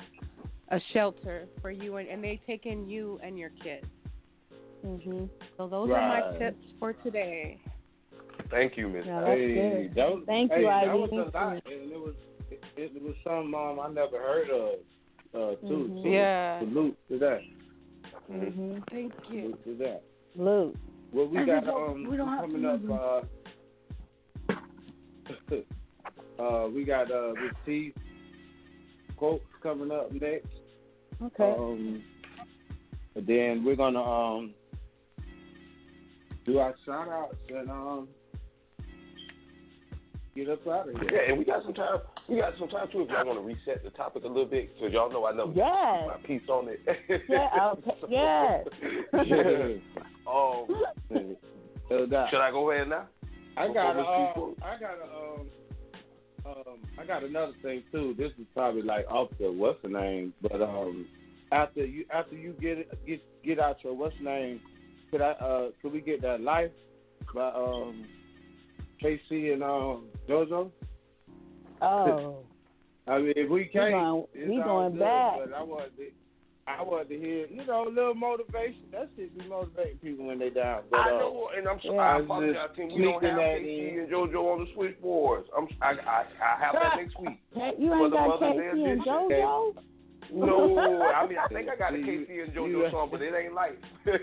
C: a shelter for you, and, and they take in you and your kids. Mm-hmm. So those right. are my tips for today.
F: Thank you, Miss.
E: Yeah, hey, that was, Thank
A: hey,
E: you,
A: Ivy.
E: That
A: was a lot, and it was it, it was some um, I never heard of uh, too.
C: Mm-hmm.
A: So
C: yeah.
A: Salute to that.
C: Mm-hmm. Thank you.
A: Salute to that.
E: Salute.
A: Well, we got um
C: we don't
A: coming
C: have
A: up. Uh, Uh, we got uh, Received quotes coming up next.
E: Okay.
A: Um, and then we're gonna um, do our shout outs and um, get us out of here.
F: Yeah, and we got some time. We got some time too if y'all want to reset the topic a little bit, because y'all know I know
E: yes.
F: my piece on it.
E: yeah. Okay.
F: so,
E: yes.
F: um,
A: so that,
F: should I go ahead now?
A: I got. Uh, I got. Um, Um, I got another thing too. This is probably like off the what's the name, but um, after you after you get it, get get out your what's the name, could I uh could we get that Life by um K C and um JoJo?
E: Oh,
A: I mean if we can't,
E: going,
A: it's
E: we
A: all
E: going
A: good,
E: back.
A: But I want to, I want to hear you know a little motivation. That shit be motivating people when they down. But,
F: I
A: uh,
F: know, and I'm sorry.
A: yeah,
F: I apologize, team. We don't have K C and JoJo on the switchboards. I'm I I, I have that next week.
E: You ain't got K C and JoJo.
F: No, I mean I think I got a K C and JoJo song, but it ain't Life.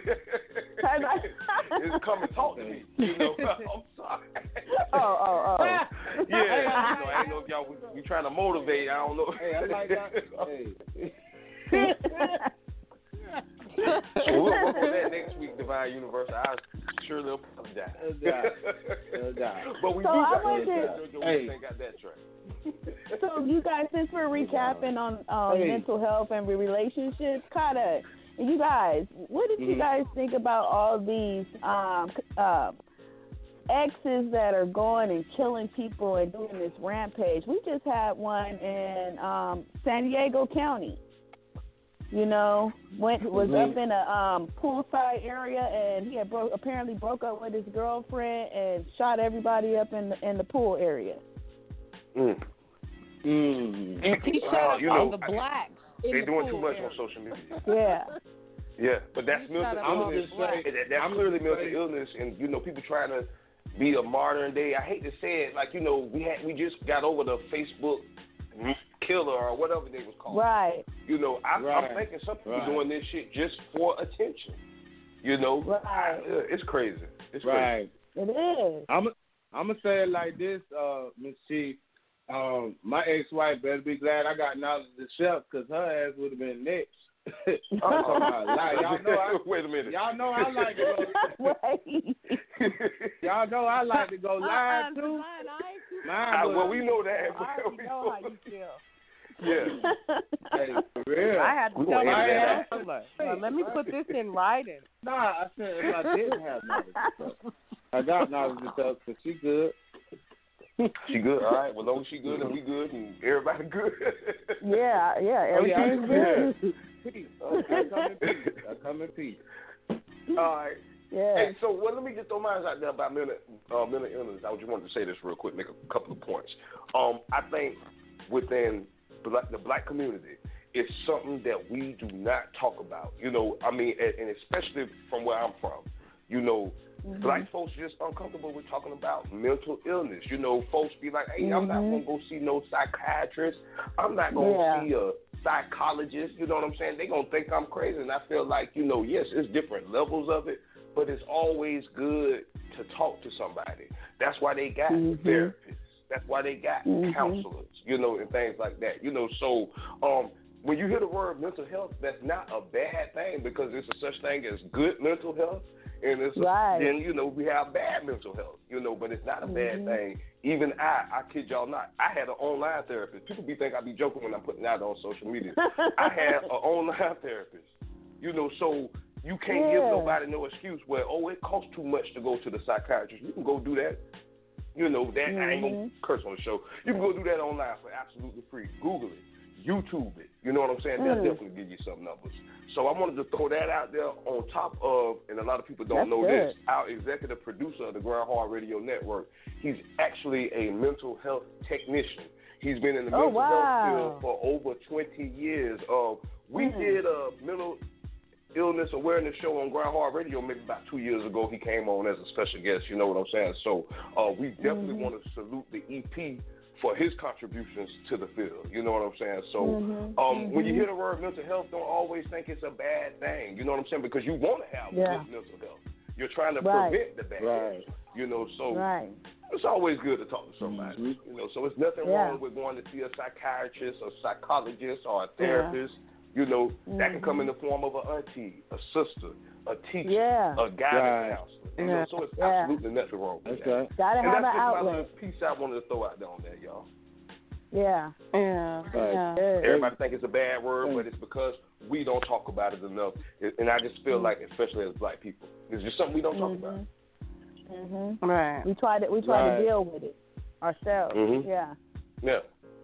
F: It's come and talk to me. You know, I'm sorry.
E: Oh, oh, oh.
F: Yeah, you know, I don't know if y'all we, we trying to motivate. I don't know.
A: Hey, I like that. Hey.
F: So we'll work on that next week, Divine Universal. I'll surely apologize.
A: No doubt. No doubt.
F: But we
E: So
F: do
E: I
F: got
E: wanted
F: that.
E: to-
F: Hey. got that track.
E: So you guys, since we're recapping on um,
A: Hey.
E: mental health and relationships, kind of, you guys, what did you
A: Mhm.
E: guys think about all these um, uh, exes that are going and killing people and doing this rampage? We just had one in um, San Diego County. You know, went was
A: Mhm.
E: up in a um, poolside area, and he had broke apparently broke up with his girlfriend and shot everybody up in the in the pool area.
F: Mm.
A: Mm.
C: And he shot
F: Uh,
C: up
F: you
C: all
F: know,
C: the blacks. in
F: They're
C: the
F: doing
C: pool
F: too much
C: area.
F: on social media.
E: Yeah.
F: Yeah, but that's
C: You
F: mental
C: shut up all
F: illness.
A: the blacks.
F: That- That's
A: I'm
F: clearly
A: just
F: mental
A: saying.
F: illness, and you know, people trying to be a modern day. I hate to say it, like you know, we had we just got over the Facebook killer or whatever they was called.
E: Right.
F: You know, I,
A: Right.
F: I'm thinking some people
A: Right.
F: doing this shit just for attention. You know,
E: Right.
F: I, uh, it's crazy. It's
A: Right.
E: It is.
A: I'm I'm gonna say it like this, uh, Miss Chief. Um, my ex-wife better be glad I got knowledge of the chef, because her ass would have been next. I'm talking about live. Y'all know I,
F: Wait a minute.
A: y'all know I like to go.
E: Right.
A: Y'all know I like to go live
C: Uh-uh,
A: too.
C: Divine, I ain't too-
A: Mine
F: I,
A: was-
F: well, we know that.
C: I already know how you feel.
F: Yeah.
A: Hey, for real.
C: I had to
F: We
C: tell
F: gonna
C: my
F: edit that out.
C: counselor. Well, let me put this in writing.
A: Nah, I said if I didn't have knowledge of stuff. I got knowledge of stuff, but she good.
F: She good, all right. Well, as long as she good and we good and everybody good.
E: Yeah, yeah,
A: Oh, yeah,
E: everything's good.
A: Peace. Oh, I come in peace. I come in peace.
F: All right.
E: Yeah.
F: Hey, so well, let me just throw mine out there about mental, uh, mental illness. I just wanted to say this real quick, make a couple of points. Um, I think within black, the black community, it's something that we do not talk about. You know, I mean, and, and especially from where I'm from, you know, mm-hmm. black folks just uncomfortable with talking about mental illness. You know, folks be like, hey, mm-hmm. I'm not going to go see no psychiatrist. I'm not going to
E: yeah.
F: see a psychologist. You know what I'm saying? They're going to think I'm crazy. And I feel like, you know, yes, it's different levels of it, but it's always good to talk to somebody. That's why they got mm-hmm. therapists. That's why they got mm-hmm. counselors, you know, and things like that. You know, so um, when you hear the word mental health, that's not a bad thing, because there's a such thing as good mental health, and it's
E: right.
F: a, then, you know, we have bad mental health, you know, but it's not a
E: mm-hmm.
F: bad thing. Even I, I kid y'all not, I had an online therapist. People be think I be joking when I'm putting it out on social media. I had an online therapist, you know, so you can't
E: yeah.
F: give nobody no excuse where, oh, it costs too much to go to the psychiatrist. You can go do that. You know, that mm-hmm. I ain't going to curse on the show. You can go do that online for absolutely free. Google it. YouTube it. You know what I'm saying?
E: Mm.
F: They'll definitely give you some numbers. So I wanted to throw that out there on top of, and a lot of people don't
E: That's
F: know
E: good.
F: this, our executive producer of the Grind Hard Radio Network, he's actually a mental health technician. He's been in the
E: oh,
F: mental
E: wow.
F: health field for over twenty years. Uh, we
E: mm.
F: did a mental illness awareness show on Grind Hard Radio maybe about two years ago. He came on as a special guest, you know what I'm saying? So uh, we definitely
E: mm-hmm. want
F: to salute the E P for his contributions to the field, you know what I'm saying? So
E: mm-hmm.
F: um,
E: mm-hmm.
F: when you hear the word mental health, don't always think it's a bad thing, you know what I'm saying? Because you want to have
E: yeah.
F: good mental health. You're trying to
E: right.
F: prevent the bad,
A: right.
F: you know, so
E: right.
F: it's always good to talk to somebody,
A: mm-hmm.
F: you know, so it's nothing
E: yeah.
F: wrong with going to see a psychiatrist, a psychologist, or a therapist.
E: Yeah.
F: You know,
E: mm-hmm.
F: that can come in the form of an auntie, a sister, a teacher,
E: yeah.
F: a guidance
A: right.
F: counselor. You
E: yeah.
F: know, so it's
E: yeah.
F: absolutely nothing wrong with
A: That's
F: that.
A: right.
E: Gotta
F: and
E: have
F: that's
E: an
F: just my
E: outlet.
F: little piece I wanted to throw out there on that, y'all.
E: Yeah.
C: Yeah.
A: Right.
C: yeah.
F: Everybody think it's a bad word, but it's because we don't talk about it enough. And I just feel like, especially as black people, it's just something we don't talk
E: mm-hmm.
F: about.
E: Mm-hmm.
C: Right.
E: We try to we try
A: right.
E: to deal with it ourselves.
F: Mm-hmm.
E: Yeah.
F: Yeah.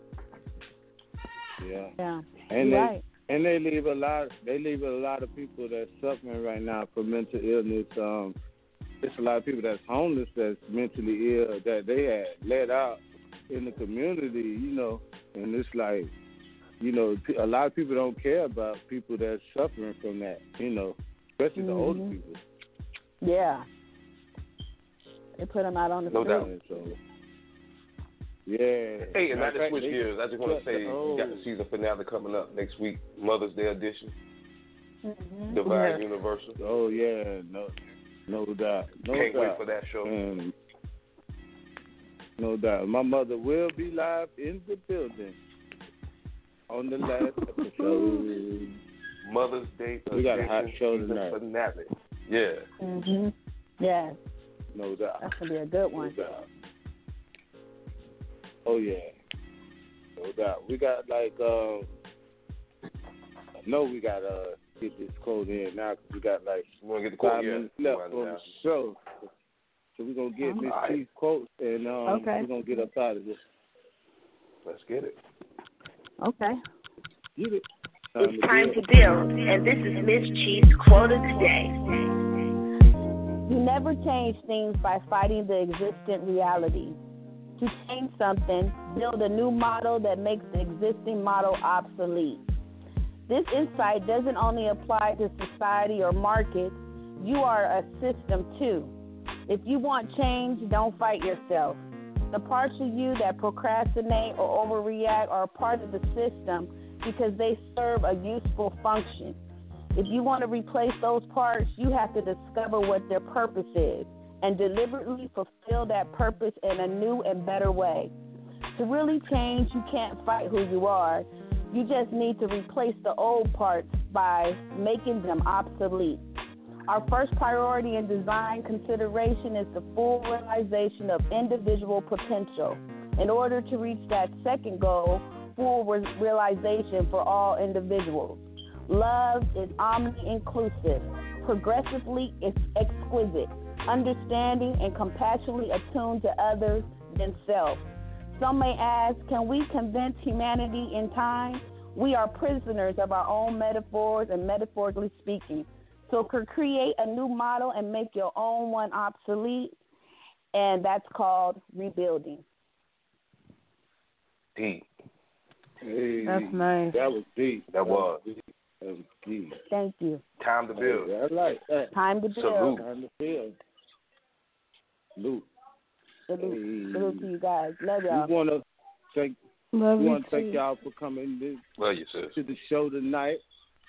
A: Yeah.
E: Yeah.
A: And
E: You're
A: they
E: right.
A: and they leave a lot. They leave a lot of people that's suffering right now from mental illness. Um, it's a lot of people that's homeless, that's mentally ill, that they had let out in the community. You know, and it's like, you know, a lot of people don't care about people that's suffering from that. You know, especially
E: mm-hmm.
A: the older people.
E: Yeah. They put them out on the
F: No
E: street.
F: doubt.
A: So, yeah.
F: Hey, and
A: Matter
F: I
A: of
F: just
A: fact,
F: switch
A: they-
F: gears. I just want to say
A: oh.
F: we got the season finale coming up next week, Mother's Day edition,
E: Mm-hmm.
F: Divine
C: Yeah.
F: Universal.
A: Oh yeah, no, no doubt. No
F: Can't
A: doubt.
F: wait for that show.
A: Um, no doubt. My mother will be live in the building on the last episode.
F: Mother's Day
A: We got a hot
F: edition
A: show
F: season
A: tonight.
F: finale. Yeah.
E: Mm-hmm. Yes.
A: No doubt.
E: That's going to be a good one.
A: No doubt. Oh, yeah. No doubt. We got, like, um, I know we got to get this quote in now because we got, like,
F: we want to get the quote
A: five minutes left on the show. So we're going to get Miss
F: right.
A: Chief's quotes, and um,
E: okay.
A: we're going to get up out of this.
F: Let's get it.
E: Okay.
A: Get it.
J: It's time to build, and this is Miss Chief's quote of the day.
E: You never change things by fighting the existent reality. To change something, build a new model that makes the existing model obsolete. This insight doesn't only apply to society or markets. You are a system too. If you want change, don't fight yourself. The parts of you that procrastinate or overreact are part of the system because they serve a useful function. If you want to replace those parts, you have to discover what their purpose is and deliberately fulfill that purpose in a new and better way. To really change, you can't fight who you are. You just need to replace the old parts by making them obsolete. Our first priority in design consideration is the full realization of individual potential. In order to reach that second goal, full realization for all individuals. Love is omni-inclusive, progressively exquisite, understanding and compassionately attuned to others themselves. Some may ask, can we convince humanity in time? We are prisoners of our own metaphors and metaphorically speaking. So create a new model and make your own one obsolete, and that's called rebuilding.
F: Deep.
A: Hey,
C: that's nice.
A: That was deep.
F: That, that was.
A: was that was deep.
E: Thank you.
F: Time to build.
A: I like that.
E: Time to build.
F: Salute.
A: Time to build. Salute.
E: Salute.
A: Hey.
E: Salute to you guys. Love y'all.
A: We want to thank.
C: Love
A: we
C: you
A: want to
C: too.
A: thank y'all for coming this,
F: Love you, sis.
A: to the show tonight.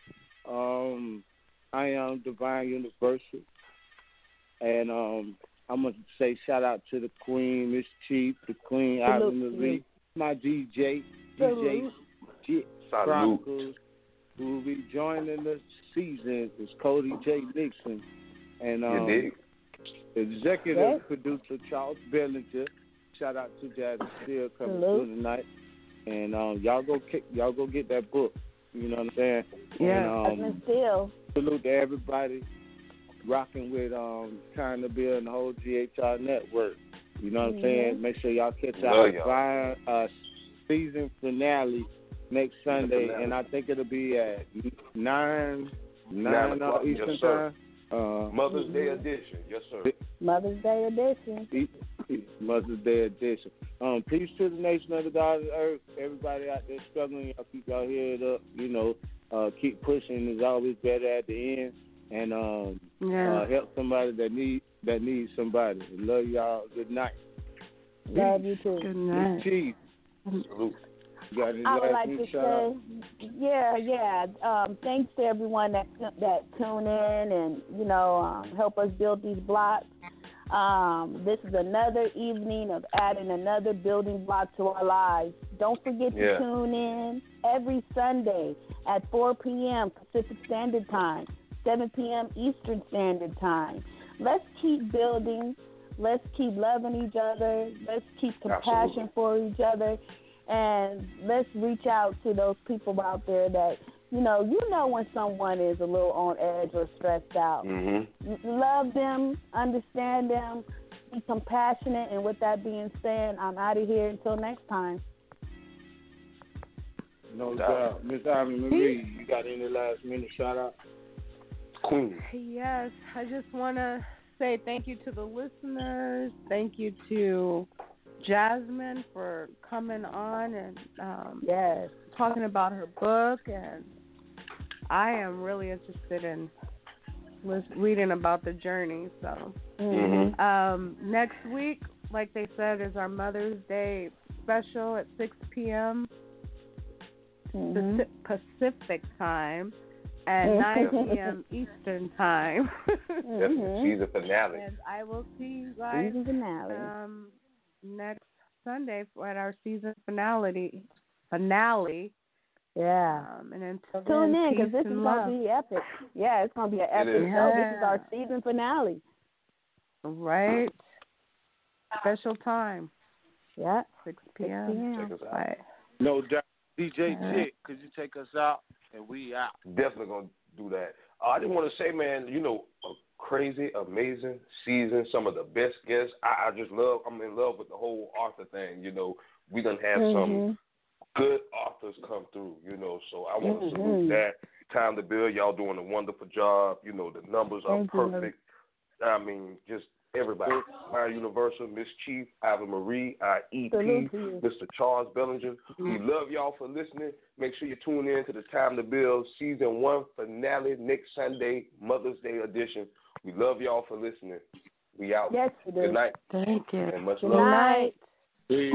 A: Um, I am Divine Universal, and um, I'm gonna say shout out to the Queen, Miss Chief, the Queen, Ivy Marie, my D J,
E: Salute.
A: D J Chronicles, who will be joining the season is Cody J. Nixon, and um, executive
E: yes.
A: producer Charles Bellinger. Shout out to Jazz Steele coming
E: Salute.
A: through tonight, and um, y'all go kick, y'all go get that book. You know what I'm saying?
C: Yeah.
A: And, um,
E: Still.
A: salute to everybody rocking with um, Time to Build and the whole G H R network. You know what I'm saying?
E: Mm-hmm.
A: Make sure y'all catch our fine, uh, season finale next Sunday,
F: finale.
A: and I think it'll be at nine,
F: Nine
A: nine
F: o'clock.
A: Eastern
F: Yes, sir.
A: time. Uh,
F: Mother's Day edition. Yes, sir.
E: Mother's Day edition.
A: Mother's Day edition. Um, peace to the nation of the God of the earth. Everybody out there struggling, y'all keep y'all head up. You know, uh, keep pushing. It's always better at the end. And um,
C: yeah.
A: uh, help somebody that need that needs somebody. Love y'all. Good night.
E: Love you too.
C: Good night.
A: Chief.
F: Salute.
A: You got any
E: I would
A: last
E: like
A: week
E: to
A: shout out?
E: say, yeah, yeah. Um, thanks to everyone that that tune in and you know um, help us build these blocks. Um, this is another evening of adding another building block to our lives. Don't forget to
F: yeah.
E: tune in every Sunday at four p.m. Pacific Standard Time, seven p.m. Eastern Standard Time. Let's keep building. Let's keep loving each other. Let's keep compassion
F: Absolutely.
E: for each other. And let's reach out to those people out there that, you know, you know when someone is a little on edge or stressed out.
F: Mm-hmm.
E: Love them, understand them, be compassionate. And with that being said, I'm out of here until next time.
A: No doubt. Miss Ivy Marie, you got any last minute shout out?
F: Queen.
C: Yes, I just want to say thank you to the listeners. Thank you to Jasmine for coming on and um,
E: yes.
C: talking about her book. And I am really interested in reading about the journey. So
F: mm-hmm.
C: um, next week, like they said, is our Mother's Day special at six p.m.
E: Mm-hmm.
C: Pacific time and nine p.m. Eastern time.
F: That's the season finale.
C: And I will see you guys
E: season finale.
C: Um, next Sunday for at our season finale. Finale.
E: Yeah.
C: Um, and until
E: tune
C: then,
E: in because this is
C: going
E: to be epic. Yeah, it's going to be an epic
F: is.
E: show.
C: Yeah.
E: This is our season finale.
C: Right. Special time.
E: Yeah.
C: six p.m.
F: Check us out.
C: Right.
A: No doubt. D J
C: All right.
A: Chick, could you take us out? And we out.
F: Definitely gonna do that. Uh, I just want to say, man, you know, a crazy, amazing season. Some of the best guests. I, I just love. I'm in love with the whole author thing. You know, we done have
E: Mm-hmm.
F: some good authors come through. You know, so I want to
E: Mm-hmm.
F: salute that. Time to Build. Y'all doing a wonderful job. You know, the numbers are
E: Thank you.
F: perfect. I mean, just everybody. Divine Universal, Miss Chief, Ava Marie, our E P,
E: Salute to you.
F: Mister Charles Bellinger. We love y'all for listening. Make sure you tune in to the Time to Build Season one finale next Sunday, Mother's Day edition. We love y'all for listening. We out.
E: Yes, we do.
F: Good night.
C: Thank you.
F: And much
E: Good
F: love.
E: night.
A: Peace.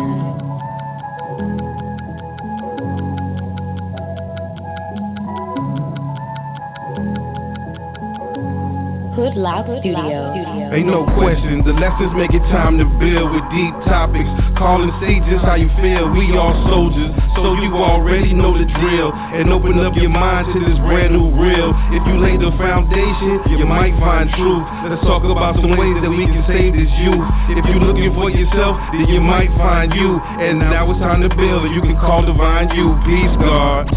H: Hood Live Studio.
D: Ain't no question, the lessons make it time to build with deep topics. Calling sages how you feel, we all soldiers, so you already know the drill. And open up your mind to this brand new real. If you lay the foundation, you might find truth. Let's talk about some ways that we can save this youth. If you're looking for yourself, then you might find you. And now it's time to build, and you can call divine you. Peace, God.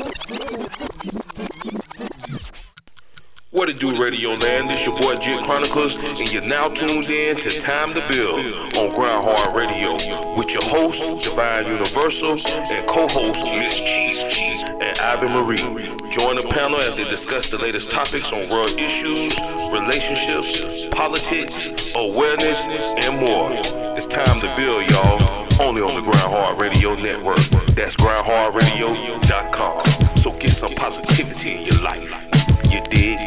B: What it do, Radio Land? This your boy Jit Chronicles, and you're now tuned in to Time to Build on Grind Hard Radio with your host, Divine Universal, and co-host, Miss Chief and Ivy Marie. Join the panel as they discuss the latest topics on world issues, relationships, politics, awareness, and more. It's Time to Build, y'all, only on the Grind Hard Radio Network. That's grind hard radio dot com. So get some positivity in your life. You dig?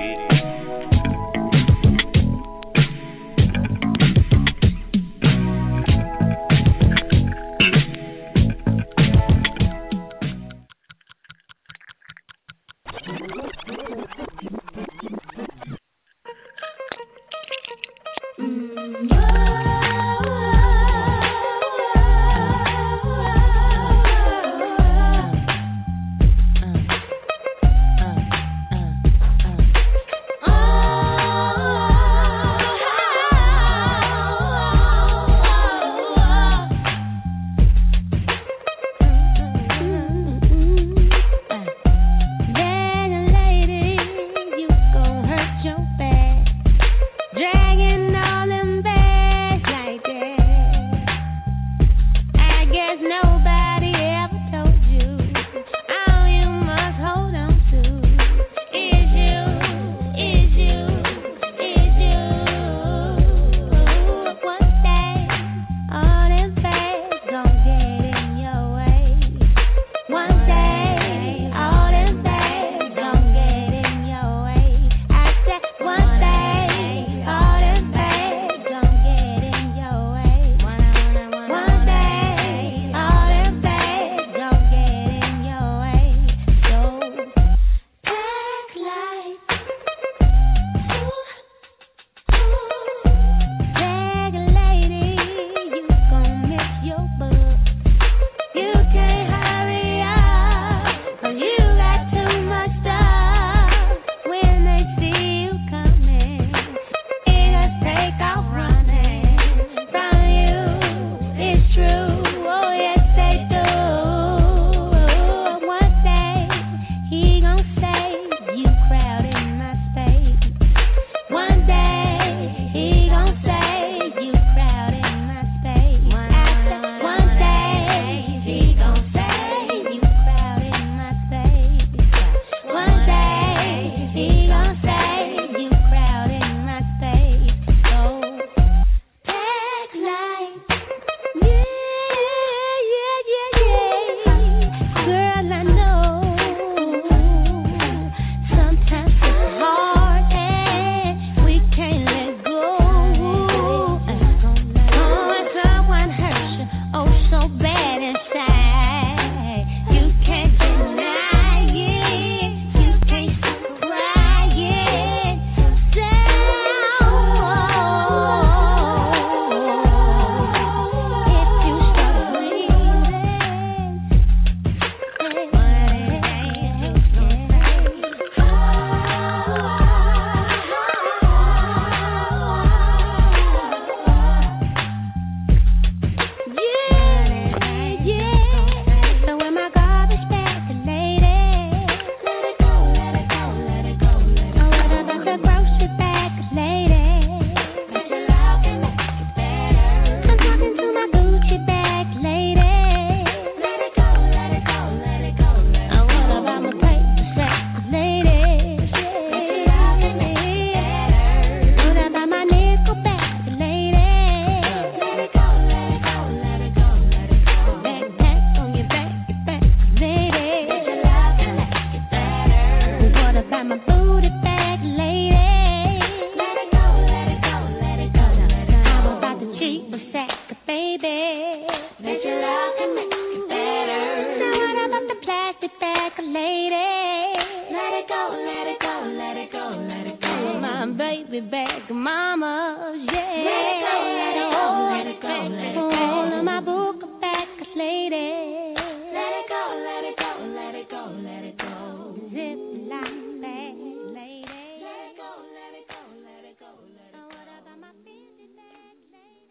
K: took me back to mama's, yeah. Let it go, let it go, let it go, let it go. My book of backus lady. Let it go, let it go, let it go, let it go. Zip line back lady. Let it go, let it go, let it go, let it go. What about my fifty back lady?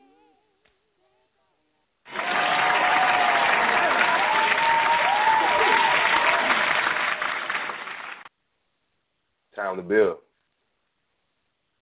F: Time to build.